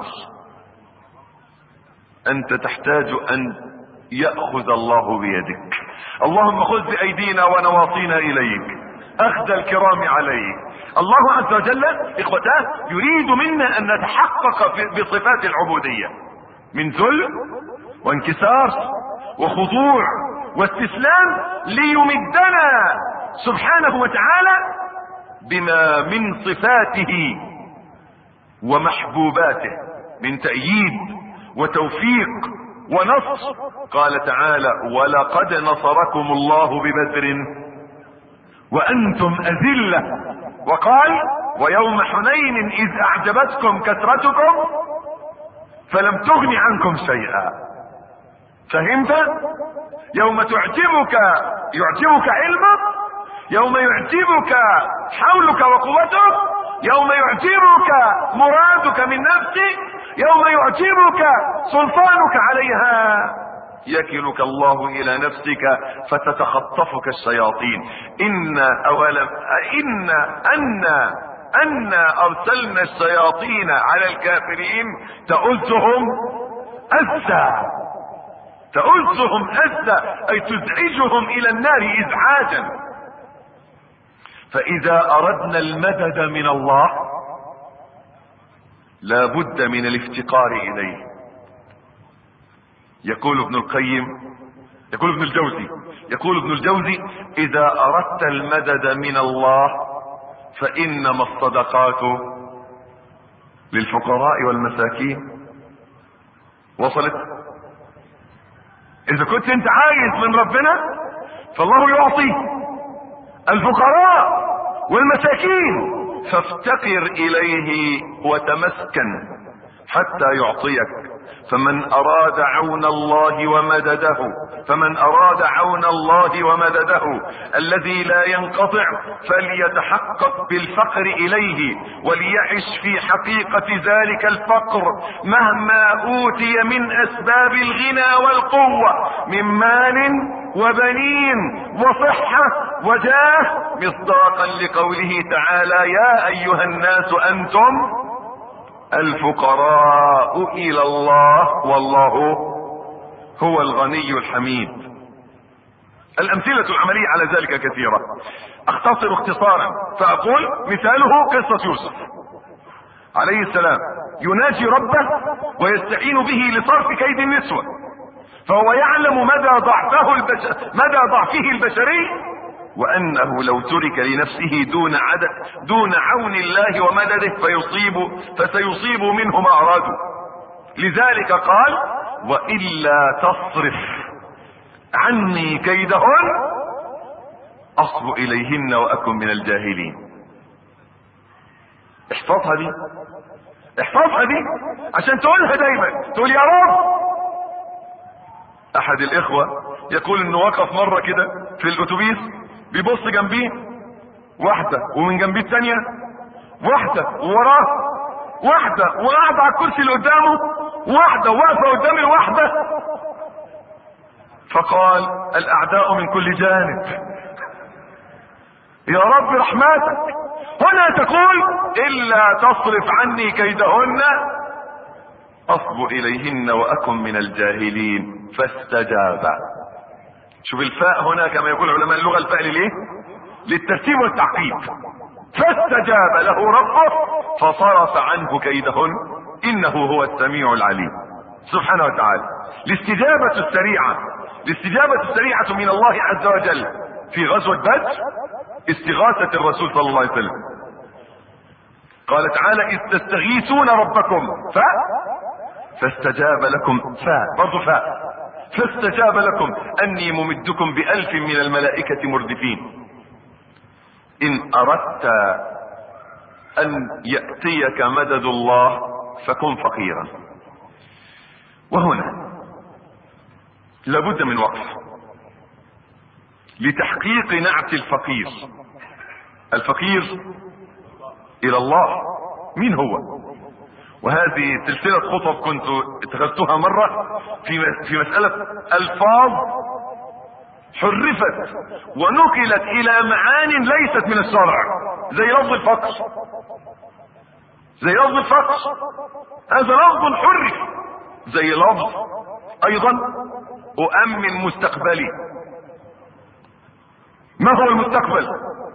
انت تحتاج ان يأخذ الله بيدك. اللهم خذ بايدينا ونواصينا اليك اخذ الكرام عليك. الله عز وجل اخوتاه يريد منا ان نتحقق بصفات العبودية من ذل وانكسار وخضوع واستسلام، ليمدنا سبحانه وتعالى بما من صفاته ومحبوباته من تأييد وتوفيق ونصر. قال تعالى: ولقد نصركم الله ببدر وانتم اذلة. وقال: ويوم حنين اذ اعجبتكم كثرتكم فلم تغن عنكم شيئا. فهمت؟ يوم يعجبك علمك، يوم يعجبك حولك وقوتك، يوم يعجبك مرادك من نفسك، يوم يعجبك سلطانك عليها، يكلك الله الى نفسك فتتخطفك الشياطين. أن ارسلنا الشياطين على الكافرين تؤزهم أزا، اي تزعجهم الى النار ازعاجا. فاذا اردنا المدد من الله لا بد من الافتقار اليه. يقول ابن الجوزي: اذا اردت المدد من الله فانما الصدقات للفقراء والمساكين. وصلت؟ اذا كنت انت عايز من ربنا فالله يعطي الفقراء والمساكين، فافتقر اليه وتمسكن حتى يعطيك. فمن أراد عون الله ومدده الذي لا ينقطع فليتحقق بالفقر إليه، وليعش في حقيقة ذلك الفقر مهما أوتي من أسباب الغنى والقوة من مال وبنين وصحة وجاه، مصداقا لقوله تعالى: يا أيها الناس أنتم الفقراء إلى الله والله هو الغني الحميد. الأمثلة العملية على ذلك كثيرة، أختصر اختصارا فأقول مثاله قصة يوسف عليه السلام، يناجي ربه ويستعين به لصرف كيد النسوة، فهو يعلم مدى ضعفه البشري، وأنه لو ترك لنفسه دون عون الله ومدده فسيصيب منه ما أرادوا. لذلك قال: وإلا تصرف عني كيدهن أصب إليهن وأكن من الجاهلين. احفظها دي عشان تقولها دايما، تقول يا رب. أحد الإخوة يقول إنه وقف مرة كده في الأتوبيس، بيبص جنبيه واحدة ومن جنبيه الثانية واحدة ووراه واحدة، وقاعد على الكرسي اللي قدامه واحدة، واقفة قدام الواحدة، فقال: الأعداء من كل جانب، يا رب رحمتك. هنا تقول: إلا تصرف عني كيدهن أصب إليهن وأكن من الجاهلين فاستجاب. شوف الفاء هنا كما يقول علماء اللغة، الفاء ليه؟ للترتيب والتعقيد. فاستجاب له ربه فصرف عنه كيدهن إنه هو السميع العليم سبحانه وتعالى. الاستجابة السريعة من الله عز وجل في غزوة بدر استغاثة الرسول صلى الله عليه وسلم. قال تعالى: إذ تستغيثون ربكم فاستجاب لكم، برضو فاستجاب لكم أني ممدكم ب1000 من الملائكة مردفين إن أردت أن يأتيك مدد الله فكن فقيرا. وهنا لابد من وقف لتحقيق نعت الفقير إلى الله. مين هو؟ وهذه سلسلة خطب كنت اتخذتها مرة في مسألة ألفاظ حرفت ونقلت إلى معان ليست من الشرع، زي لفظ الفقر. هذا لفظ حرف، زي لفظ أيضا أؤمن مستقبلي. ما هو المستقبل؟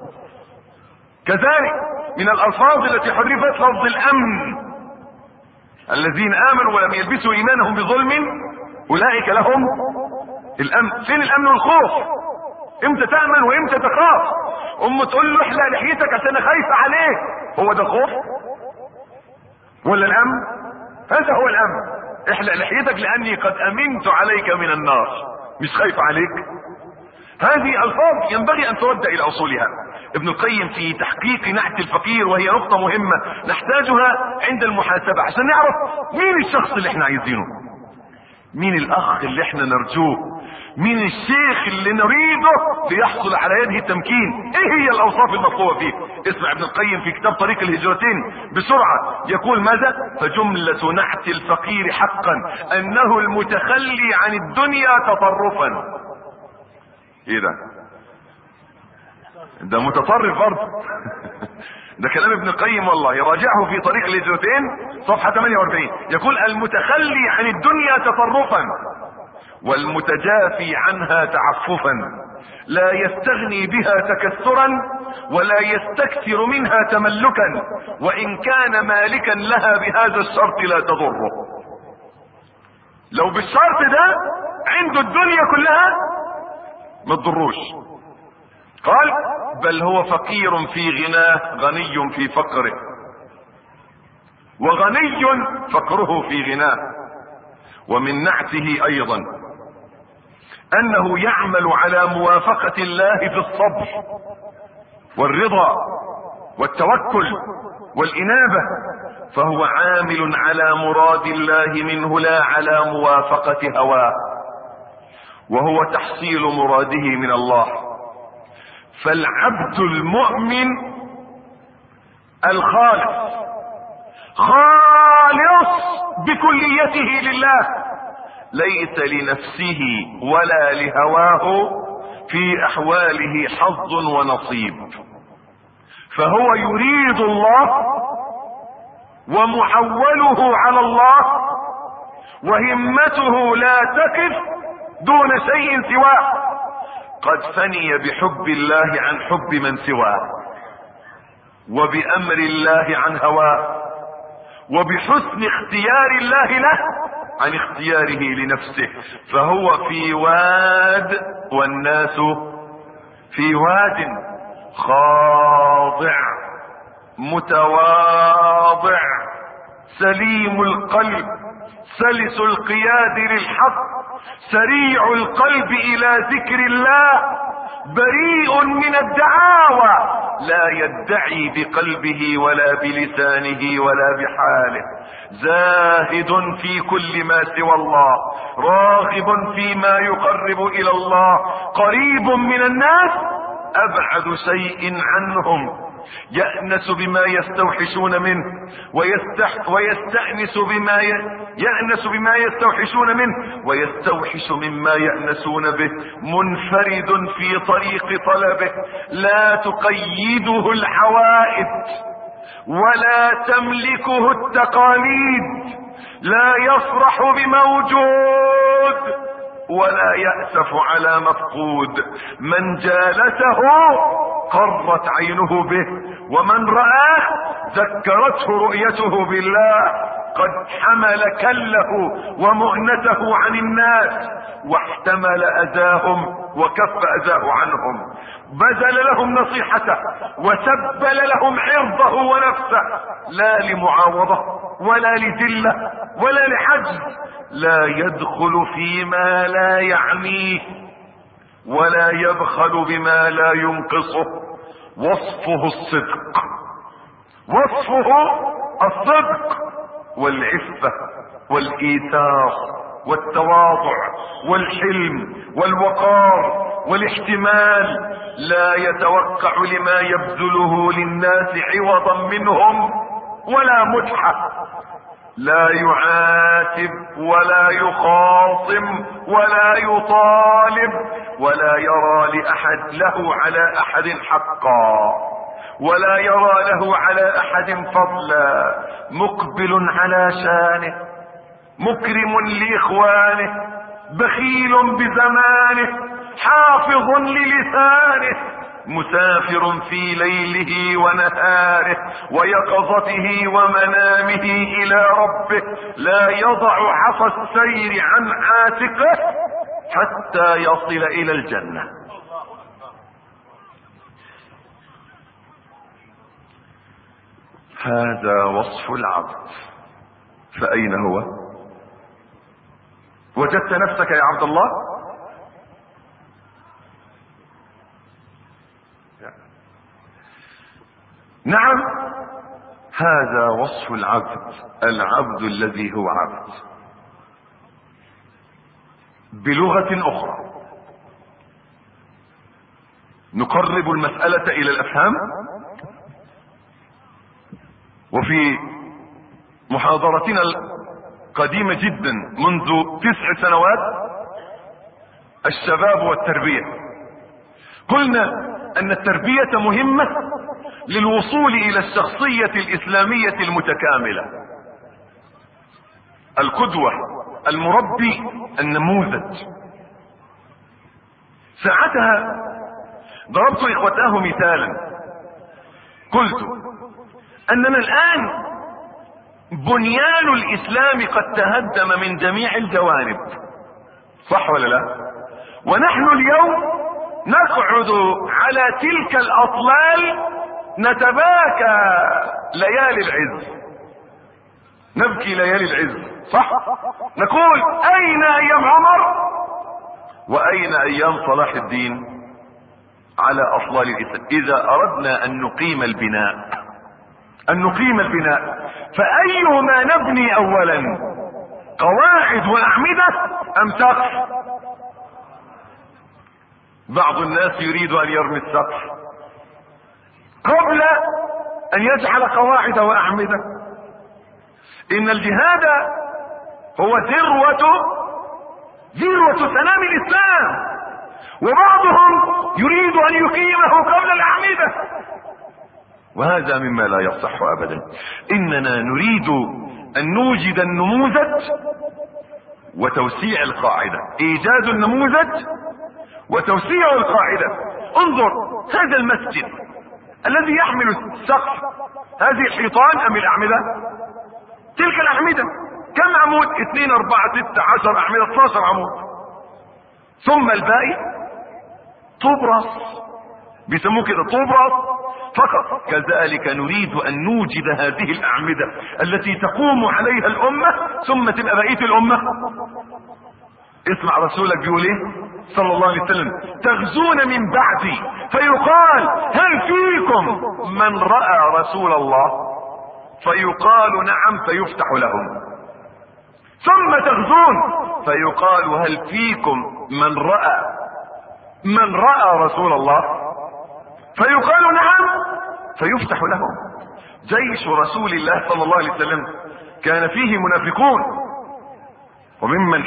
كذلك من الألفاظ التي حرفت لفظ الأمن. الذين آمنوا ولم يلبسوا إيمانهم بظلم أولئك لهم الأمن. فين الأمن والخوف؟ امتى تأمن وامتى تخاف؟ تقول له احلق لحيتك عشان خايفة عليك، هو ده الخوف ولا الأمن؟ هذا هو الأمن. احلق لحيتك لأني قد أمنت عليك من النار، مش خايف عليك. هذه ألفاظ ينبغي أن ترد إلى أصولها. ابن القيم في تحقيق نعت الفقير، وهي نقطة مهمة نحتاجها عند المحاسبة عشان نعرف مين الشخص اللي احنا عايزينه، مين الأخ اللي احنا نرجوه، مين الشيخ اللي نريده ليحصل على يده التمكين. ايه هي الأوصاف المطلوبة فيه؟ اسمع ابن القيم في كتاب طريق الهجرتين بسرعة، يقول ماذا؟ فجملة نعت الفقير حقا أنه المتخلي عن الدنيا تطرفا. ايه ده متطرف برضه. ده كلام ابن القيم والله، راجعه في طريق الهجرتين صفحة 48. يقول: المتخلي عن الدنيا تطرفا والمتجافي عنها تعففا، لا يستغني بها تكثرا ولا يستكثر منها تملكا، وإن كان مالكا لها بهذا الشرط لا تضره. لو بالشرط ده عنده الدنيا كلها ما تضروش. قال: بل هو فقير في غناه غني في فقره، وغني فقره في غناه. ومن نعته أيضا أنه يعمل على موافقة الله في الصبر والرضا والتوكل والإنابة، فهو عامل على مراد الله منه لا على موافقة هواه، وهو تحصيل مراده من الله. فالعبد المؤمن الخالص خالص بكليته لله، ليس لنفسه ولا لهواه في احواله حظ ونصيب، فهو يريد الله ومحوله على الله، وهمته لا تقف دون شيء سواه، قد فني بحب الله عن حب من سواه، وبأمر الله عن هواه، وبحسن اختيار الله له عن اختياره لنفسه، فهو في واد والناس في واد، خاضع متواضع سليم القلب سلس القياد للحق، سريع القلب الى ذكر الله، بريء من الدعاوى، لا يدعي بقلبه ولا بلسانه ولا بحاله، زاهد في كل ما سوى الله، راغب فيما يقرب الى الله، قريب من الناس ابعد شيء عنهم، يأنس بما يستوحشون منه ويستأنس يأنس بما يستوحشون منه ويستوحش مما يأنسون به، منفرد في طريق طلبه، لا تقيده الحوائج ولا تملكه التقاليد، لا يفرح بموجود ولا يأسف على مفقود، من جالسه قرت عينه به، ومن رآه ذكرته رؤيته بالله، قد حمل كله ومؤنته عن الناس، واحتمل أذاهم وكف أذاه عنهم، بذل لهم نصيحته وسبل لهم عرضه ونفسه، لا لمعاوضة ولا لذلة ولا لحجز، لا يدخل فيما لا يعنيه ولا يبخل بما لا ينقصه، وصفه الصدق، وصفه الصدق والعفة والإيثار والتواضع والحلم والوقار والاحتمال، لا يتوقع لما يبذله للناس عوضا منهم ولا مدحة، لا يعاتب ولا يخاصم ولا يطالب، ولا يرى لأحد له على أحد حقا، ولا يرى له على أحد فضلا، مقبل على شانه، مكرم لإخوانه، بخيل بزمانه، حافظ للسانه، مسافر في ليله ونهاره ويقظته ومنامه إلى ربه، لا يضع عصا السير عن عاتقه حتى يصل إلى الجنة. هذا وصف العبد، فأين هو؟ وجدت نفسك يا عبد الله؟ نعم، هذا وصف العبد، العبد الذي هو عبد. بلغة أخرى نقرب المسألة إلى الأفهام. وفي محاضرتنا القديمة جدا منذ 9 سنوات، الشباب والتربية، قلنا أن التربية مهمة للوصول إلى الشخصية الإسلامية المتكاملة، القدوة، المربي، النموذج. ساعتها ضربت إخوتاه مثالا، قلت أننا الآن بنيان الإسلام قد تهدم من جميع الجوانب، صح ولا لا؟ ونحن اليوم نقعد على تلك الأطلال نتباكى ليالي العز، نبكي ليالي العز، صح؟ نقول أين أيام عمر وأين أيام صلاح الدين؟ على اصلال الاسلام. اذا اردنا ان نقيم البناء فايهما نبني اولا، قواعد واعمدة ام سقف؟ بعض الناس يريد ان يرمي السقف قبل ان يجعل قواعد واعمدة. ان الجهاد هو ذروة سلام الاسلام، وبعضهم يريد ان يقيمه قبل الاعمدة، وهذا مما لا يصح ابدا. اننا نريد ان نوجد النموذج وتوسيع القاعدة، ايجاد النموذج وتوسيع القاعدة. انظر هذا المسجد الذي يحمل السقف، هذه الحيطان ام الاعمدة؟ تلك الاعمدة كم عمود؟ 2 4 6 10 اعمدة، 12 عمود، ثم الباقي طوب راس، بيسموه كده طوب راس فقط. كذلك نريد ان نوجد هذه الاعمدة التي تقوم عليها الامة، ثم تبقى بقية الامة. اسمع رسولك بيقول ايه صلى الله عليه وسلم: تغزون من بعدي فيقال هل فيكم من رأى رسول الله؟ فيقال نعم، فيفتح لهم. ثم تغزون فيقال هل فيكم من رأى رسول الله؟ فيقال نعم، فيفتح لهم. جيش رسول الله صلى الله عليه وسلم كان فيه منافقون، وممن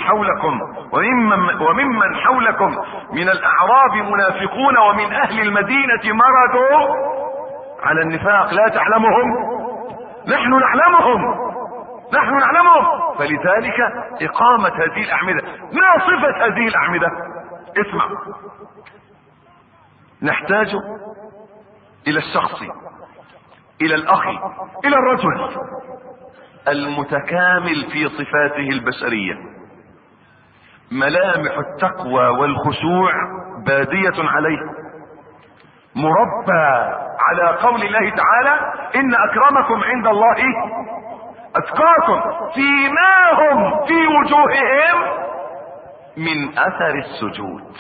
حولكم من الاعراب منافقون، ومن اهل المدينة مردوا على النفاق لا تعلمهم، نحن نعلمهم. فلذلك اقامة هذه الاعمدة. ما صفة هذه الاعمدة؟ اسمع، نحتاج الى الشخص، الى الاخ، الى الرجل المتكامل في صفاته البشرية، ملامح التقوى والخشوع بادية عليه، مربى على قول الله تعالى: ان اكرمكم عند الله اتقاكم، فيما هم في وجوههم من اثر السجود.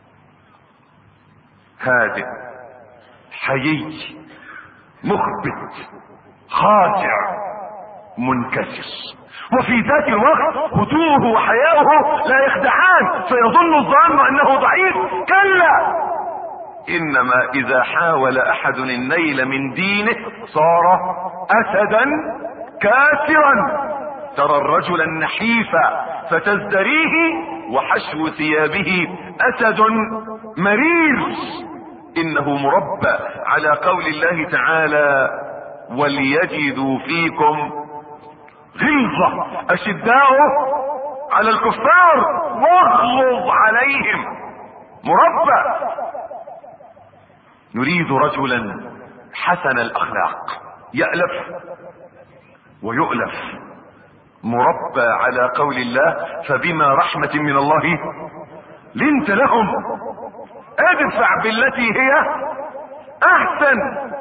هادئ، حيي، مخبت، خاشع، منكسر، وفي ذات الوقت هدوءه وحياؤه لا يخدعان، فيظن الظان انه ضعيف. كلا، انما اذا حاول احد النيل من دينه صار اسدا كاسرا. ترى الرجل النحيف فتزدريه، وحشو ثيابه اسد مرير. انه مربى على قول الله تعالى: وليجدوا فيكم غلظة اشداء على الكفار واغلظ عليهم. مربى. نريد رجلا حسن الاخلاق، يألف ويؤلف، مربى على قول الله: فبما رحمة من الله لنت لهم، ادفع بالتي هي احسن.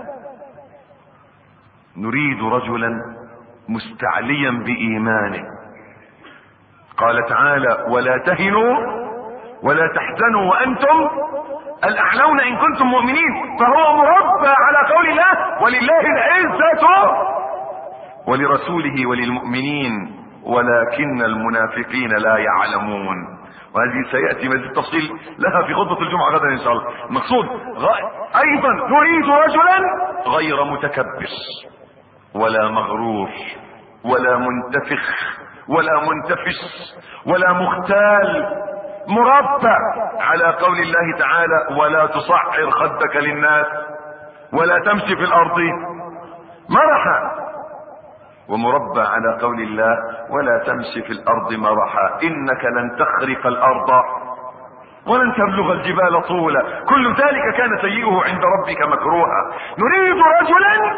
نريد رجلا مستعليا بإيمانه. قال تعالى: ولا تهنوا ولا تحزنوا وأنتم الأعلون إن كنتم مؤمنين. فهو مربى على قول الله: ولله العزة ولرسوله وللمؤمنين ولكن المنافقين لا يعلمون. وهذه سيأتي مزيد التفصيل لها في خطبة الجمعة غدا إن شاء الله. المقصود أيضا نريد رجلا غير متكبر ولا مغرور ولا منتفخ ولا منتفش ولا مختال، مربى على قول الله تعالى: ولا تصعر خدك للناس ولا تمشي في الارض مرحا. ومربى على قول الله: ولا تمشي في الارض مرحا انك لن تخرق الارض ولن تبلغ الجبال طولا، كل ذلك كان سيئه عند ربك مكروها. نريد رجلا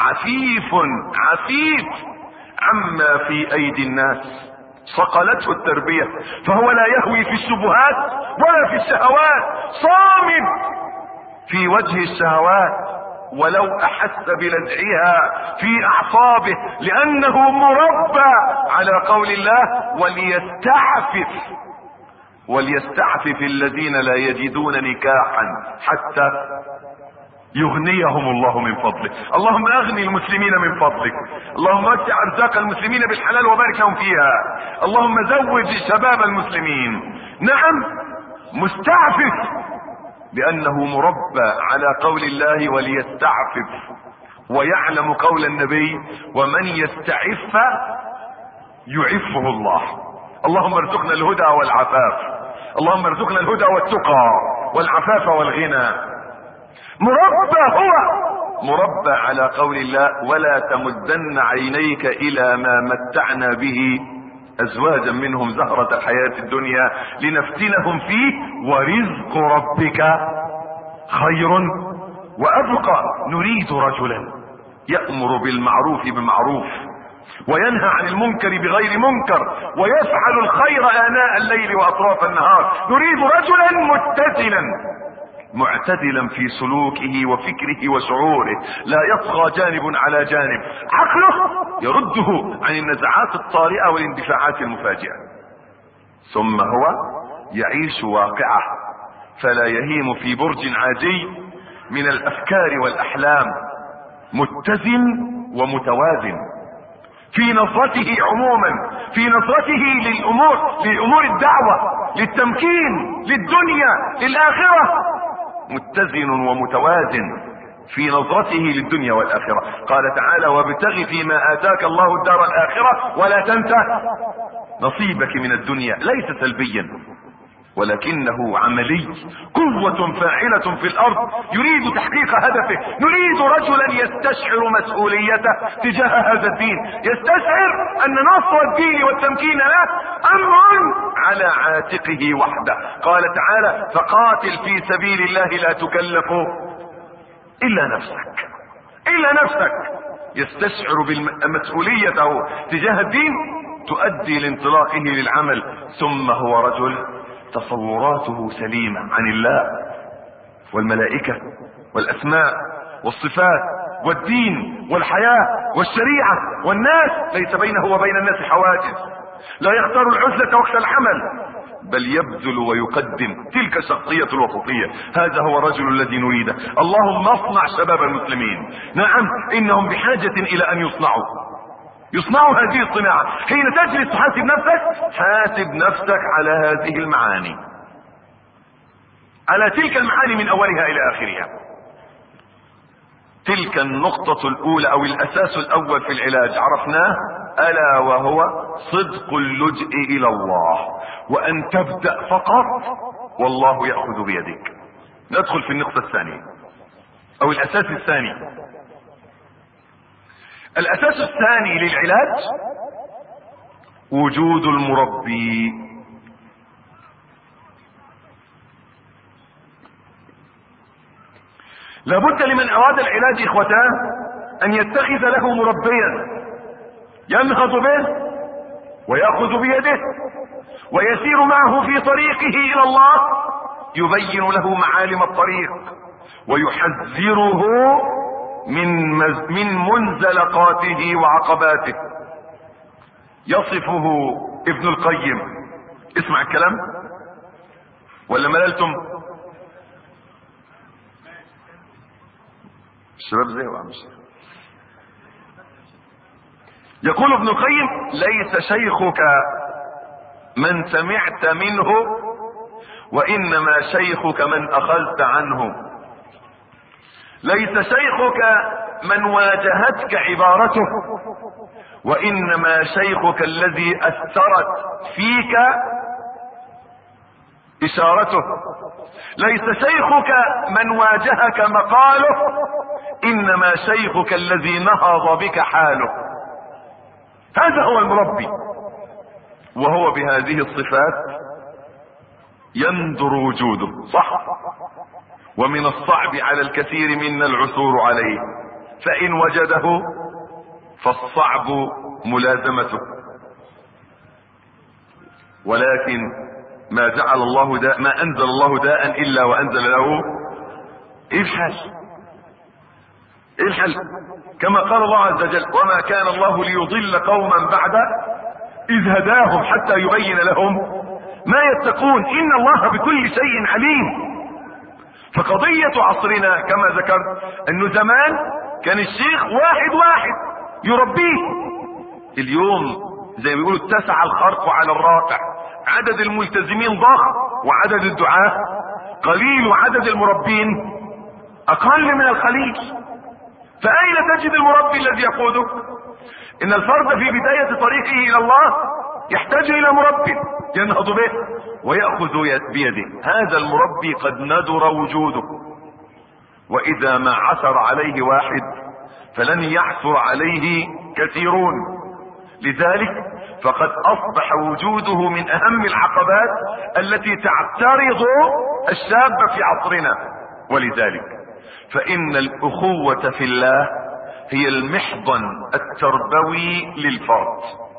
عفيف عما في ايدي الناس، صقلته التربية، فهو لا يهوي في الشبهات ولا في الشهوات، صامد في وجه الشهوات ولو احس بلدعها في اعصابه، لانه مربى على قول الله: وليستعفف وليستعفف الذين لا يجدون نكاحا حتى يغنيهم الله من فضله. اللهم اغني المسلمين من فضلك، اللهم وسع ارزاق المسلمين بالحلال وبارك لهم فيها، اللهم زوج شباب المسلمين. نعم مستعفف لانه مربى على قول الله وليستعفف، ويعلم قول النبي ومن يستعف يعفه الله. اللهم ارزقنا الهدى والعفاف، اللهم ارزقنا الهدى والتقى والعفاف والغنى. مربى، هو مربى على قول الله ولا تمدن عينيك الى ما متعنا به ازواجا منهم زهرة الحياة الدنيا لنفتنهم فيه ورزق ربك خير وابقى. نريد رجلا يأمر بالمعروف بمعروف وينهى عن المنكر بغير منكر ويفعل الخير آناء الليل وأطراف النهار. نريد رجلا متزنا معتدلا في سلوكه وفكره وشعوره، لا يطغى جانب على جانب، عقله يرده عن النزعات الطارئة والاندفاعات المفاجئة. ثم هو يعيش واقعه فلا يهيم في برج عاجي من الأفكار والأحلام، متزن ومتوازن في نظرته عموما، في نظرته لأمور الدعوة، للتمكين، للدنيا، للآخرة، متزن ومتوازن في نظرته للدنيا والآخرة. قال تعالى وابتغ فيما آتاك الله الدار الآخرة ولا تنسى نصيبك من الدنيا. ليس سلبيا ولكنه عملي، قوة فاعلة في الأرض يريد تحقيق هدفه. نريد رجلا يستشعر مسؤوليته تجاه هذا الدين، يستشعر أن نصر الدين والتمكين له أمر على عاتقه وحده. قال تعالى فقاتل في سبيل الله لا تكلف إلا نفسك، إلا نفسك. يستشعر بمسؤوليته تجاه الدين تؤدي لانطلاقه للعمل. ثم هو رجل تصوراته سليمة عن الله والملائكة والأسماء والصفات والدين والحياة والشريعة والناس، ليس بينه وبين الناس حواجز، لا يختار العزلة وقت العمل بل يبذل ويقدم. تلك الشخصية الوسطية، هذا هو الرجل الذي نريده. اللهم اصنع شباب المسلمين. نعم انهم بحاجة الى ان يصنعوا هذه الصناعة. حين تجلس تحاسب نفسك، حاسب نفسك على هذه المعاني، على تلك المعاني من اولها الى اخرها. تلك النقطة الاولى او الاساس الاول في العلاج عرفناه، الا وهو صدق اللجء الى الله، وان تبدأ فقط والله يأخذ بيدك. ندخل في النقطة الثانية او الاساس الثاني. الاساس الثاني للعلاج وجود المربي. لابد لمن اراد العلاج اخوتاه ان يتخذ له مربيا ينهض به ويأخذ بيده ويسير معه في طريقه الى الله، يبين له معالم الطريق ويحذره من منزلقاته وعقباته. يصفه ابن القيم. اسمع الكلام ولا مللتم؟ الشباب زي وعمش. يقول ابن القيم ليس شيخك من سمعت منه وانما شيخك من اخذت عنه. ليس شيخك من واجهتك عبارته وانما شيخك الذي اثرت فيك اشارته. ليس شيخك من واجهك مقاله انما شيخك الذي نهض بك حاله. هذا هو المربي، وهو بهذه الصفات يندر وجوده. صح، ومن الصعب على الكثير منا العثور عليه، فإن وجده فالصعب ملازمته. ولكن ما جعل الله داء، ما أنزل الله داء إلا وأنزل له الحل. الحل كما قال الله عز وجل وما كان الله ليضل قوما بعد إذ هداهم حتى يبين لهم ما يتقون، إن الله بكل شيء عليم. فقضية عصرنا كما ذكرت انه زمان كان الشيخ واحد يربيه. اليوم زي ما بيقولوا اتسع الخرق على الراقع، عدد الملتزمين ضخم وعدد الدعاة قليل وعدد المربين اقل من القليل. فاين تجد المربي الذي يقودك؟ ان الفرد في بداية طريقه الى الله يحتاج الى مربي ينهض به ويأخذ بيده. هذا المربي قد ندر وجوده، واذا ما عثر عليه واحد فلن يعثر عليه كثيرون. لذلك فقد اصبح وجوده من اهم العقبات التي تعترض الشاب في عصرنا. ولذلك فان الاخوة في الله هي المحضن التربوي للفرد.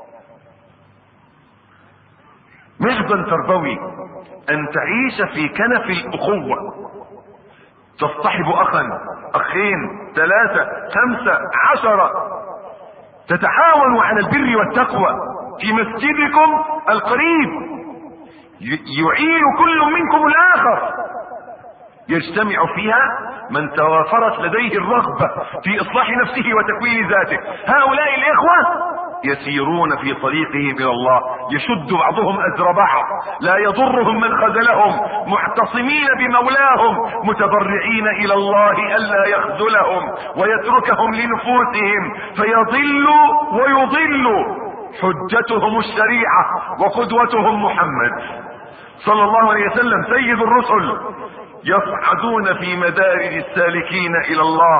محضن تربوي ان تعيش في كنف الاخوة، تصطحب اخا، اخين، 3، 5، 10، تتعاونوا على البر والتقوى في مسجدكم القريب، يعين كل منكم الاخر، يجتمع فيها من توافرت لديه الرغبة في اصلاح نفسه وتكوين ذاته. هؤلاء الاخوة يسيرون في طريقهم الى الله، يشد بعضهم ازر بعض، لا يضرهم من خذلهم، معتصمين بمولاهم، متضرعين الى الله الا يخذلهم ويتركهم لنفوسهم فيضلوا ويضلوا. حجتهم الشريعة وقدوتهم محمد صلى الله عليه وسلم سيد الرسل، يصعدون في مدارج السالكين الى الله،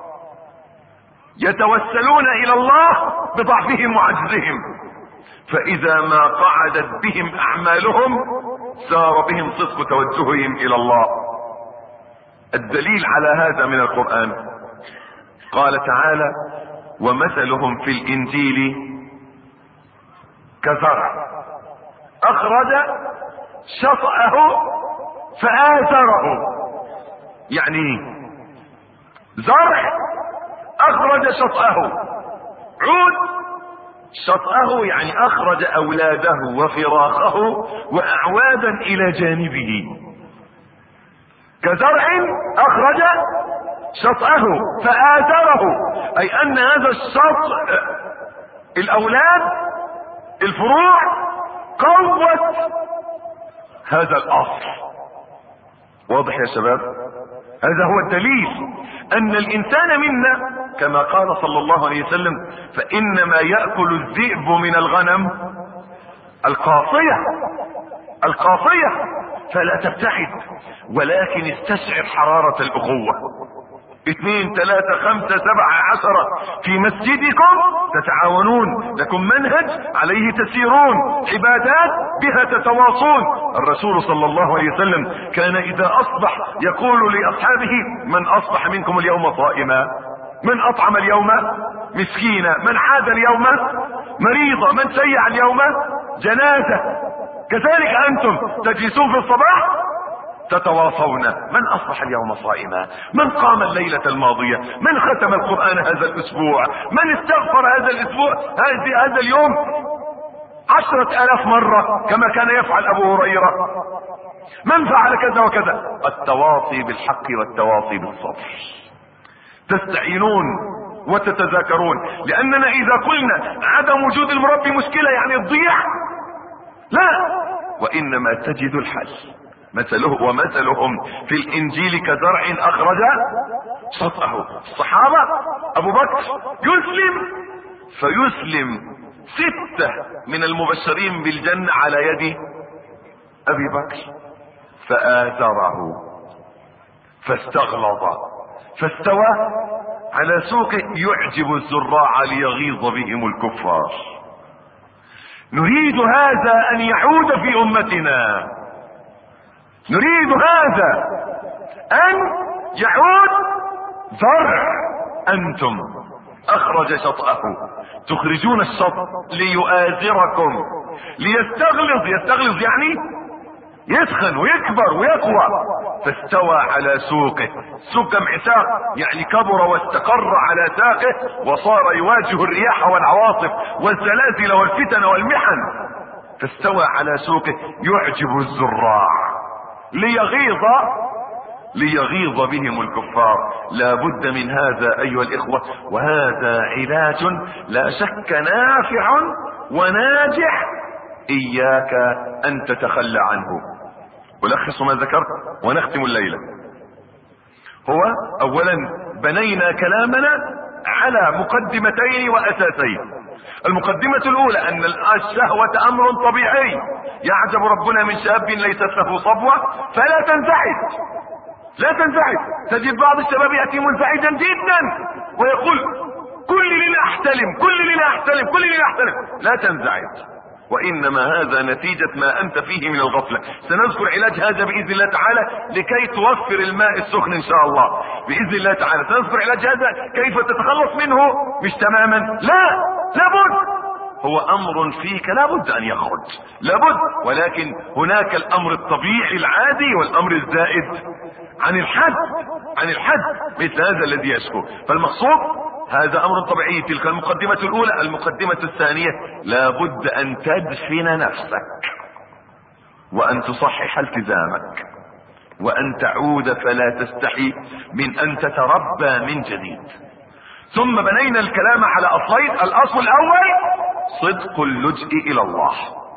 يتوسلون الى الله بضعفهم وعجزهم، فاذا ما قعدت بهم اعمالهم سار بهم صدق توجههم الى الله. الدليل على هذا من القرآن قال تعالى: ومثلهم في الانجيل كزرع اخرج شطأه فآزره. يعني زرع اخرج شطأه، عود شطأه يعني اخرج اولاده وفراخه واعوادا الى جانبه. كزرع اخرج شطأه فآزره، اي ان هذا الشطء الاولاد الفروع قوت هذا الاصل. واضح يا شباب؟ هذا هو الدليل ان الانسان منا كما قال صلى الله عليه وسلم: فانما يأكل الذئب من الغنم القاصية فلا تبتعد، ولكن استشعر حرارة الاخوة. 2، 3، 5، 7، 10 في مسجدكم تتعاونون، لكم منهج عليه تسيرون، عبادات بها تتواصون. الرسول صلى الله عليه وسلم كان اذا اصبح يقول لاصحابه: من اصبح منكم اليوم صائما، من اطعم اليوم مسكينا، من عاد اليوم مريضا، من شيع اليوم جنازة. كذلك انتم تجلسون في الصباح تتواصون: من اصبح اليوم صائما، من قام الليلة الماضية، من ختم القرآن هذا الاسبوع، من استغفر هذا الاسبوع هذا اليوم 10,000 مرة كما كان يفعل ابو هريرة، من فعل كذا وكذا. التواصي بالحق والتواصي بالصبر، تستعينون وتتذاكرون. لاننا اذا قلنا عدم وجود المربي مشكلة يعني تضيع، لا، وانما تجد الحل. ومثلهم في الانجيل كزرع اخرج شطأه. الصحابة ابو بكر يسلم فيسلم 6 من المبشرين بالجنة على يد ابي بكر، فآزره فاستغلظ فاستوى على سوقه يعجب الزراع ليغيظ بهم الكفار. نريد هذا ان يعود في امتنا، نريد هذا ان يعود. زرع انتم اخرج شطأه، تخرجون الشطأ ليؤازركم، يستغلظ يعني يسخن ويكبر ويقوى. فاستوى على سوقه، سوق جمع ساق يعني كبر واستقر على ساقه، وصار يواجه الرياح والعواصف والزلازل والفتن والمحن. فاستوى على سوقه يعجب الزراع ليغيظ بهم الكفار. لا بد من هذا ايها الاخوة، وهذا علاج لا شك نافع وناجح، اياك ان تتخلى عنه. ألخص ما ذكرت ونختم الليلة. هو اولا بنينا كلامنا على مقدمتين واساسين. المقدمة الاولى ان الشهوة امر طبيعي، يعجب ربنا من شاب ليست له صبوة، فلا تنزعج، لا تنزعج. تجد بعض الشباب يأتي منزعجا جدا ويقول كل ليلة احتلم، كل ليلة احتلم، كل ليلة احتلم. لا تنزعج، وانما هذا نتيجة ما انت فيه من الغفلة. سنذكر علاج هذا باذن الله تعالى لكي توفر الماء السخن ان شاء الله باذن الله تعالى. سنذكر علاج هذا كيف تتخلص منه، مش تماما، لا، لابد، هو امر فيك لابد ان يخرج، لابد، ولكن هناك الامر الطبيعي العادي والامر الزائد عن الحد، عن الحد، مثل هذا الذي يشكو. فالمقصود هذا امر طبيعي. تلك المقدمة الاولى. المقدمة الثانية لابد ان تدفن نفسك وان تصحح التزامك وان تعود فلا تستحي من ان تتربى من جديد. ثم بنينا الكلام على اصلين. الاصل الاول صدق اللجء الى الله،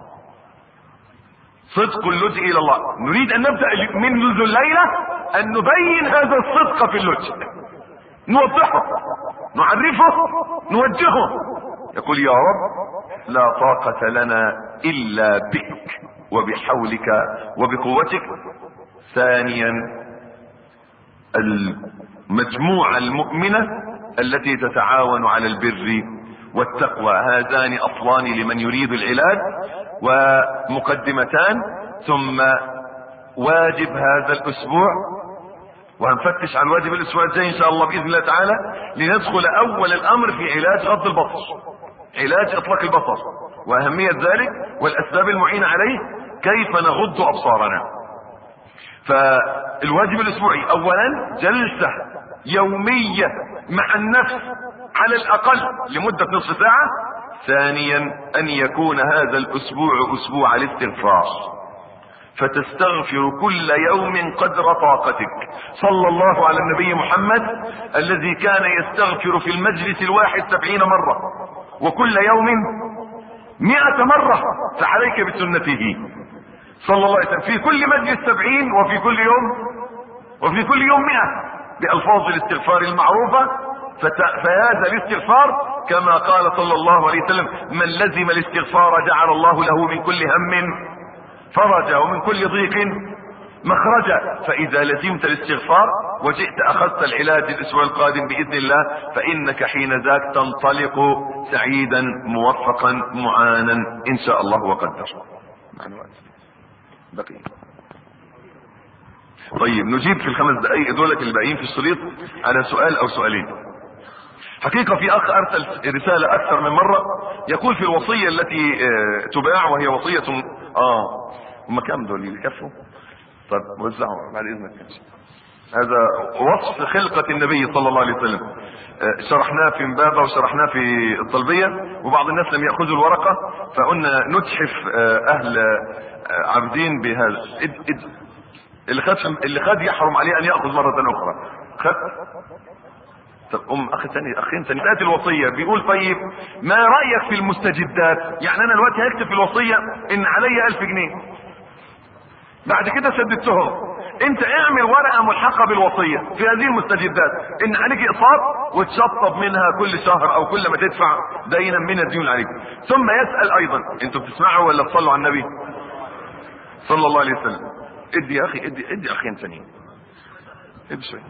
صدق اللجء الى الله. نريد ان نبدأ منذ الليلة ان نبين هذا الصدق في اللجء، نوضحه، نعرفه، نوجهه. يقول يا رب لا طاقة لنا الا بك وبحولك وبقوتك. ثانيا المجموعة المؤمنة التي تتعاون على البر والتقوى. هذان اصلان لمن يريد العلاج، ومقدمتان. ثم واجب هذا الاسبوع، وهنفتش عن واجب الاسبوع الجاي ان شاء الله باذن الله تعالى، لندخل اول الامر في علاج غض البصر، علاج اطلاق البصر واهمية ذلك والاسباب المعينة عليه، كيف نغض ابصارنا. فالواجب الاسبوعي اولا جلسة يومية مع النفس على الاقل لمدة نصف ساعة. ثانيا ان يكون هذا الاسبوع اسبوع الاستغفار، فتستغفر كل يوم قدر طاقتك. صلى الله على النبي محمد الذي كان يستغفر في المجلس الواحد 70 مرة، وكل يوم 100 مرة، فعليك بسنته صلى الله عليه وسلم. في كل مجلس 70 وفي كل يوم 100 بألفاظ الاستغفار المعروفة. فهذا الاستغفار كما قال صلى الله عليه وسلم من لزم الاستغفار جعل الله له من كل هم فرجا ومن كل ضيق مخرجا. فإذا لزمت الاستغفار وجئت أخذت العلاج الأسبوع القادم بإذن الله، فإنك حين ذاك تنطلق سعيدا موفقا معانا إن شاء الله وقدر. بقي. طيب نجيب في ال5 دقائق دولك الباقيين في الشريط على سؤال أو سؤالين. حقيقة في اخ ارسل رسالة اكثر من مرة يقول في الوصية التي تباع، وهي وصية هم كام دول يكفوا؟ طب وزعوا بعد اذنك. هذا وصف خلقة النبي صلى الله عليه وسلم، شرحناه في امبابة وشرحناه في الطلبية، وبعض الناس لم يأخذوا الورقة، فقلنا نتحف اهل عابدين بهذا. اللي خد يحرم عليه ان يأخذ مرة اخرى. خد. طب اخين ثاني الوصية بيقول طيب ما رأيك في المستجدات؟ يعني انا دلوقتي هكتب في الوصية ان علي 1000 جنيه، بعد كده سددتهم، انت اعمل ورقة ملحقة بالوصية في هذه المستجدات ان عليك اقساط وتشطب منها كل شهر او كل ما تدفع دينا من الديون عليك. ثم يسأل ايضا، انتوا بتسمعوا ولا تصلوا على النبي صلى الله عليه وسلم؟ ادي يا اخي، ادي اخين ثانيين، ادي شوية.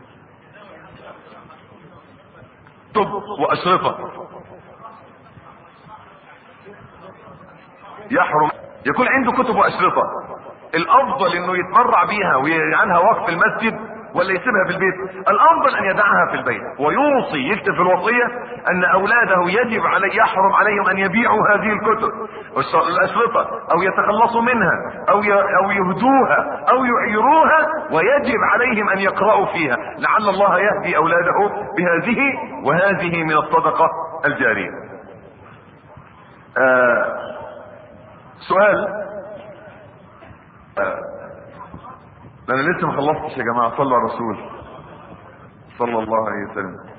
طب واشرطة يحرم يكون عنده كتب واشرطة، الافضل انه يتبرع بيها ويجعلها وقف المسجد ولا يسيبها في البيت؟ الافضل ان يدعها في البيت، ويوصي يكتب في الوصية ان اولاده يجب عليه يحرم عليهم ان يبيعوا هذه الكتب الاشرطة او يتخلصوا منها او يهدوها او يعيروها، ويجب عليهم ان يقرأوا فيها لعل الله يهدي اولاده بهذه، وهذه من الصدقة الجارية. سؤال. انا لسه ما خلصتش يا جماعه، صلوا على الرسول صلى الله عليه وسلم.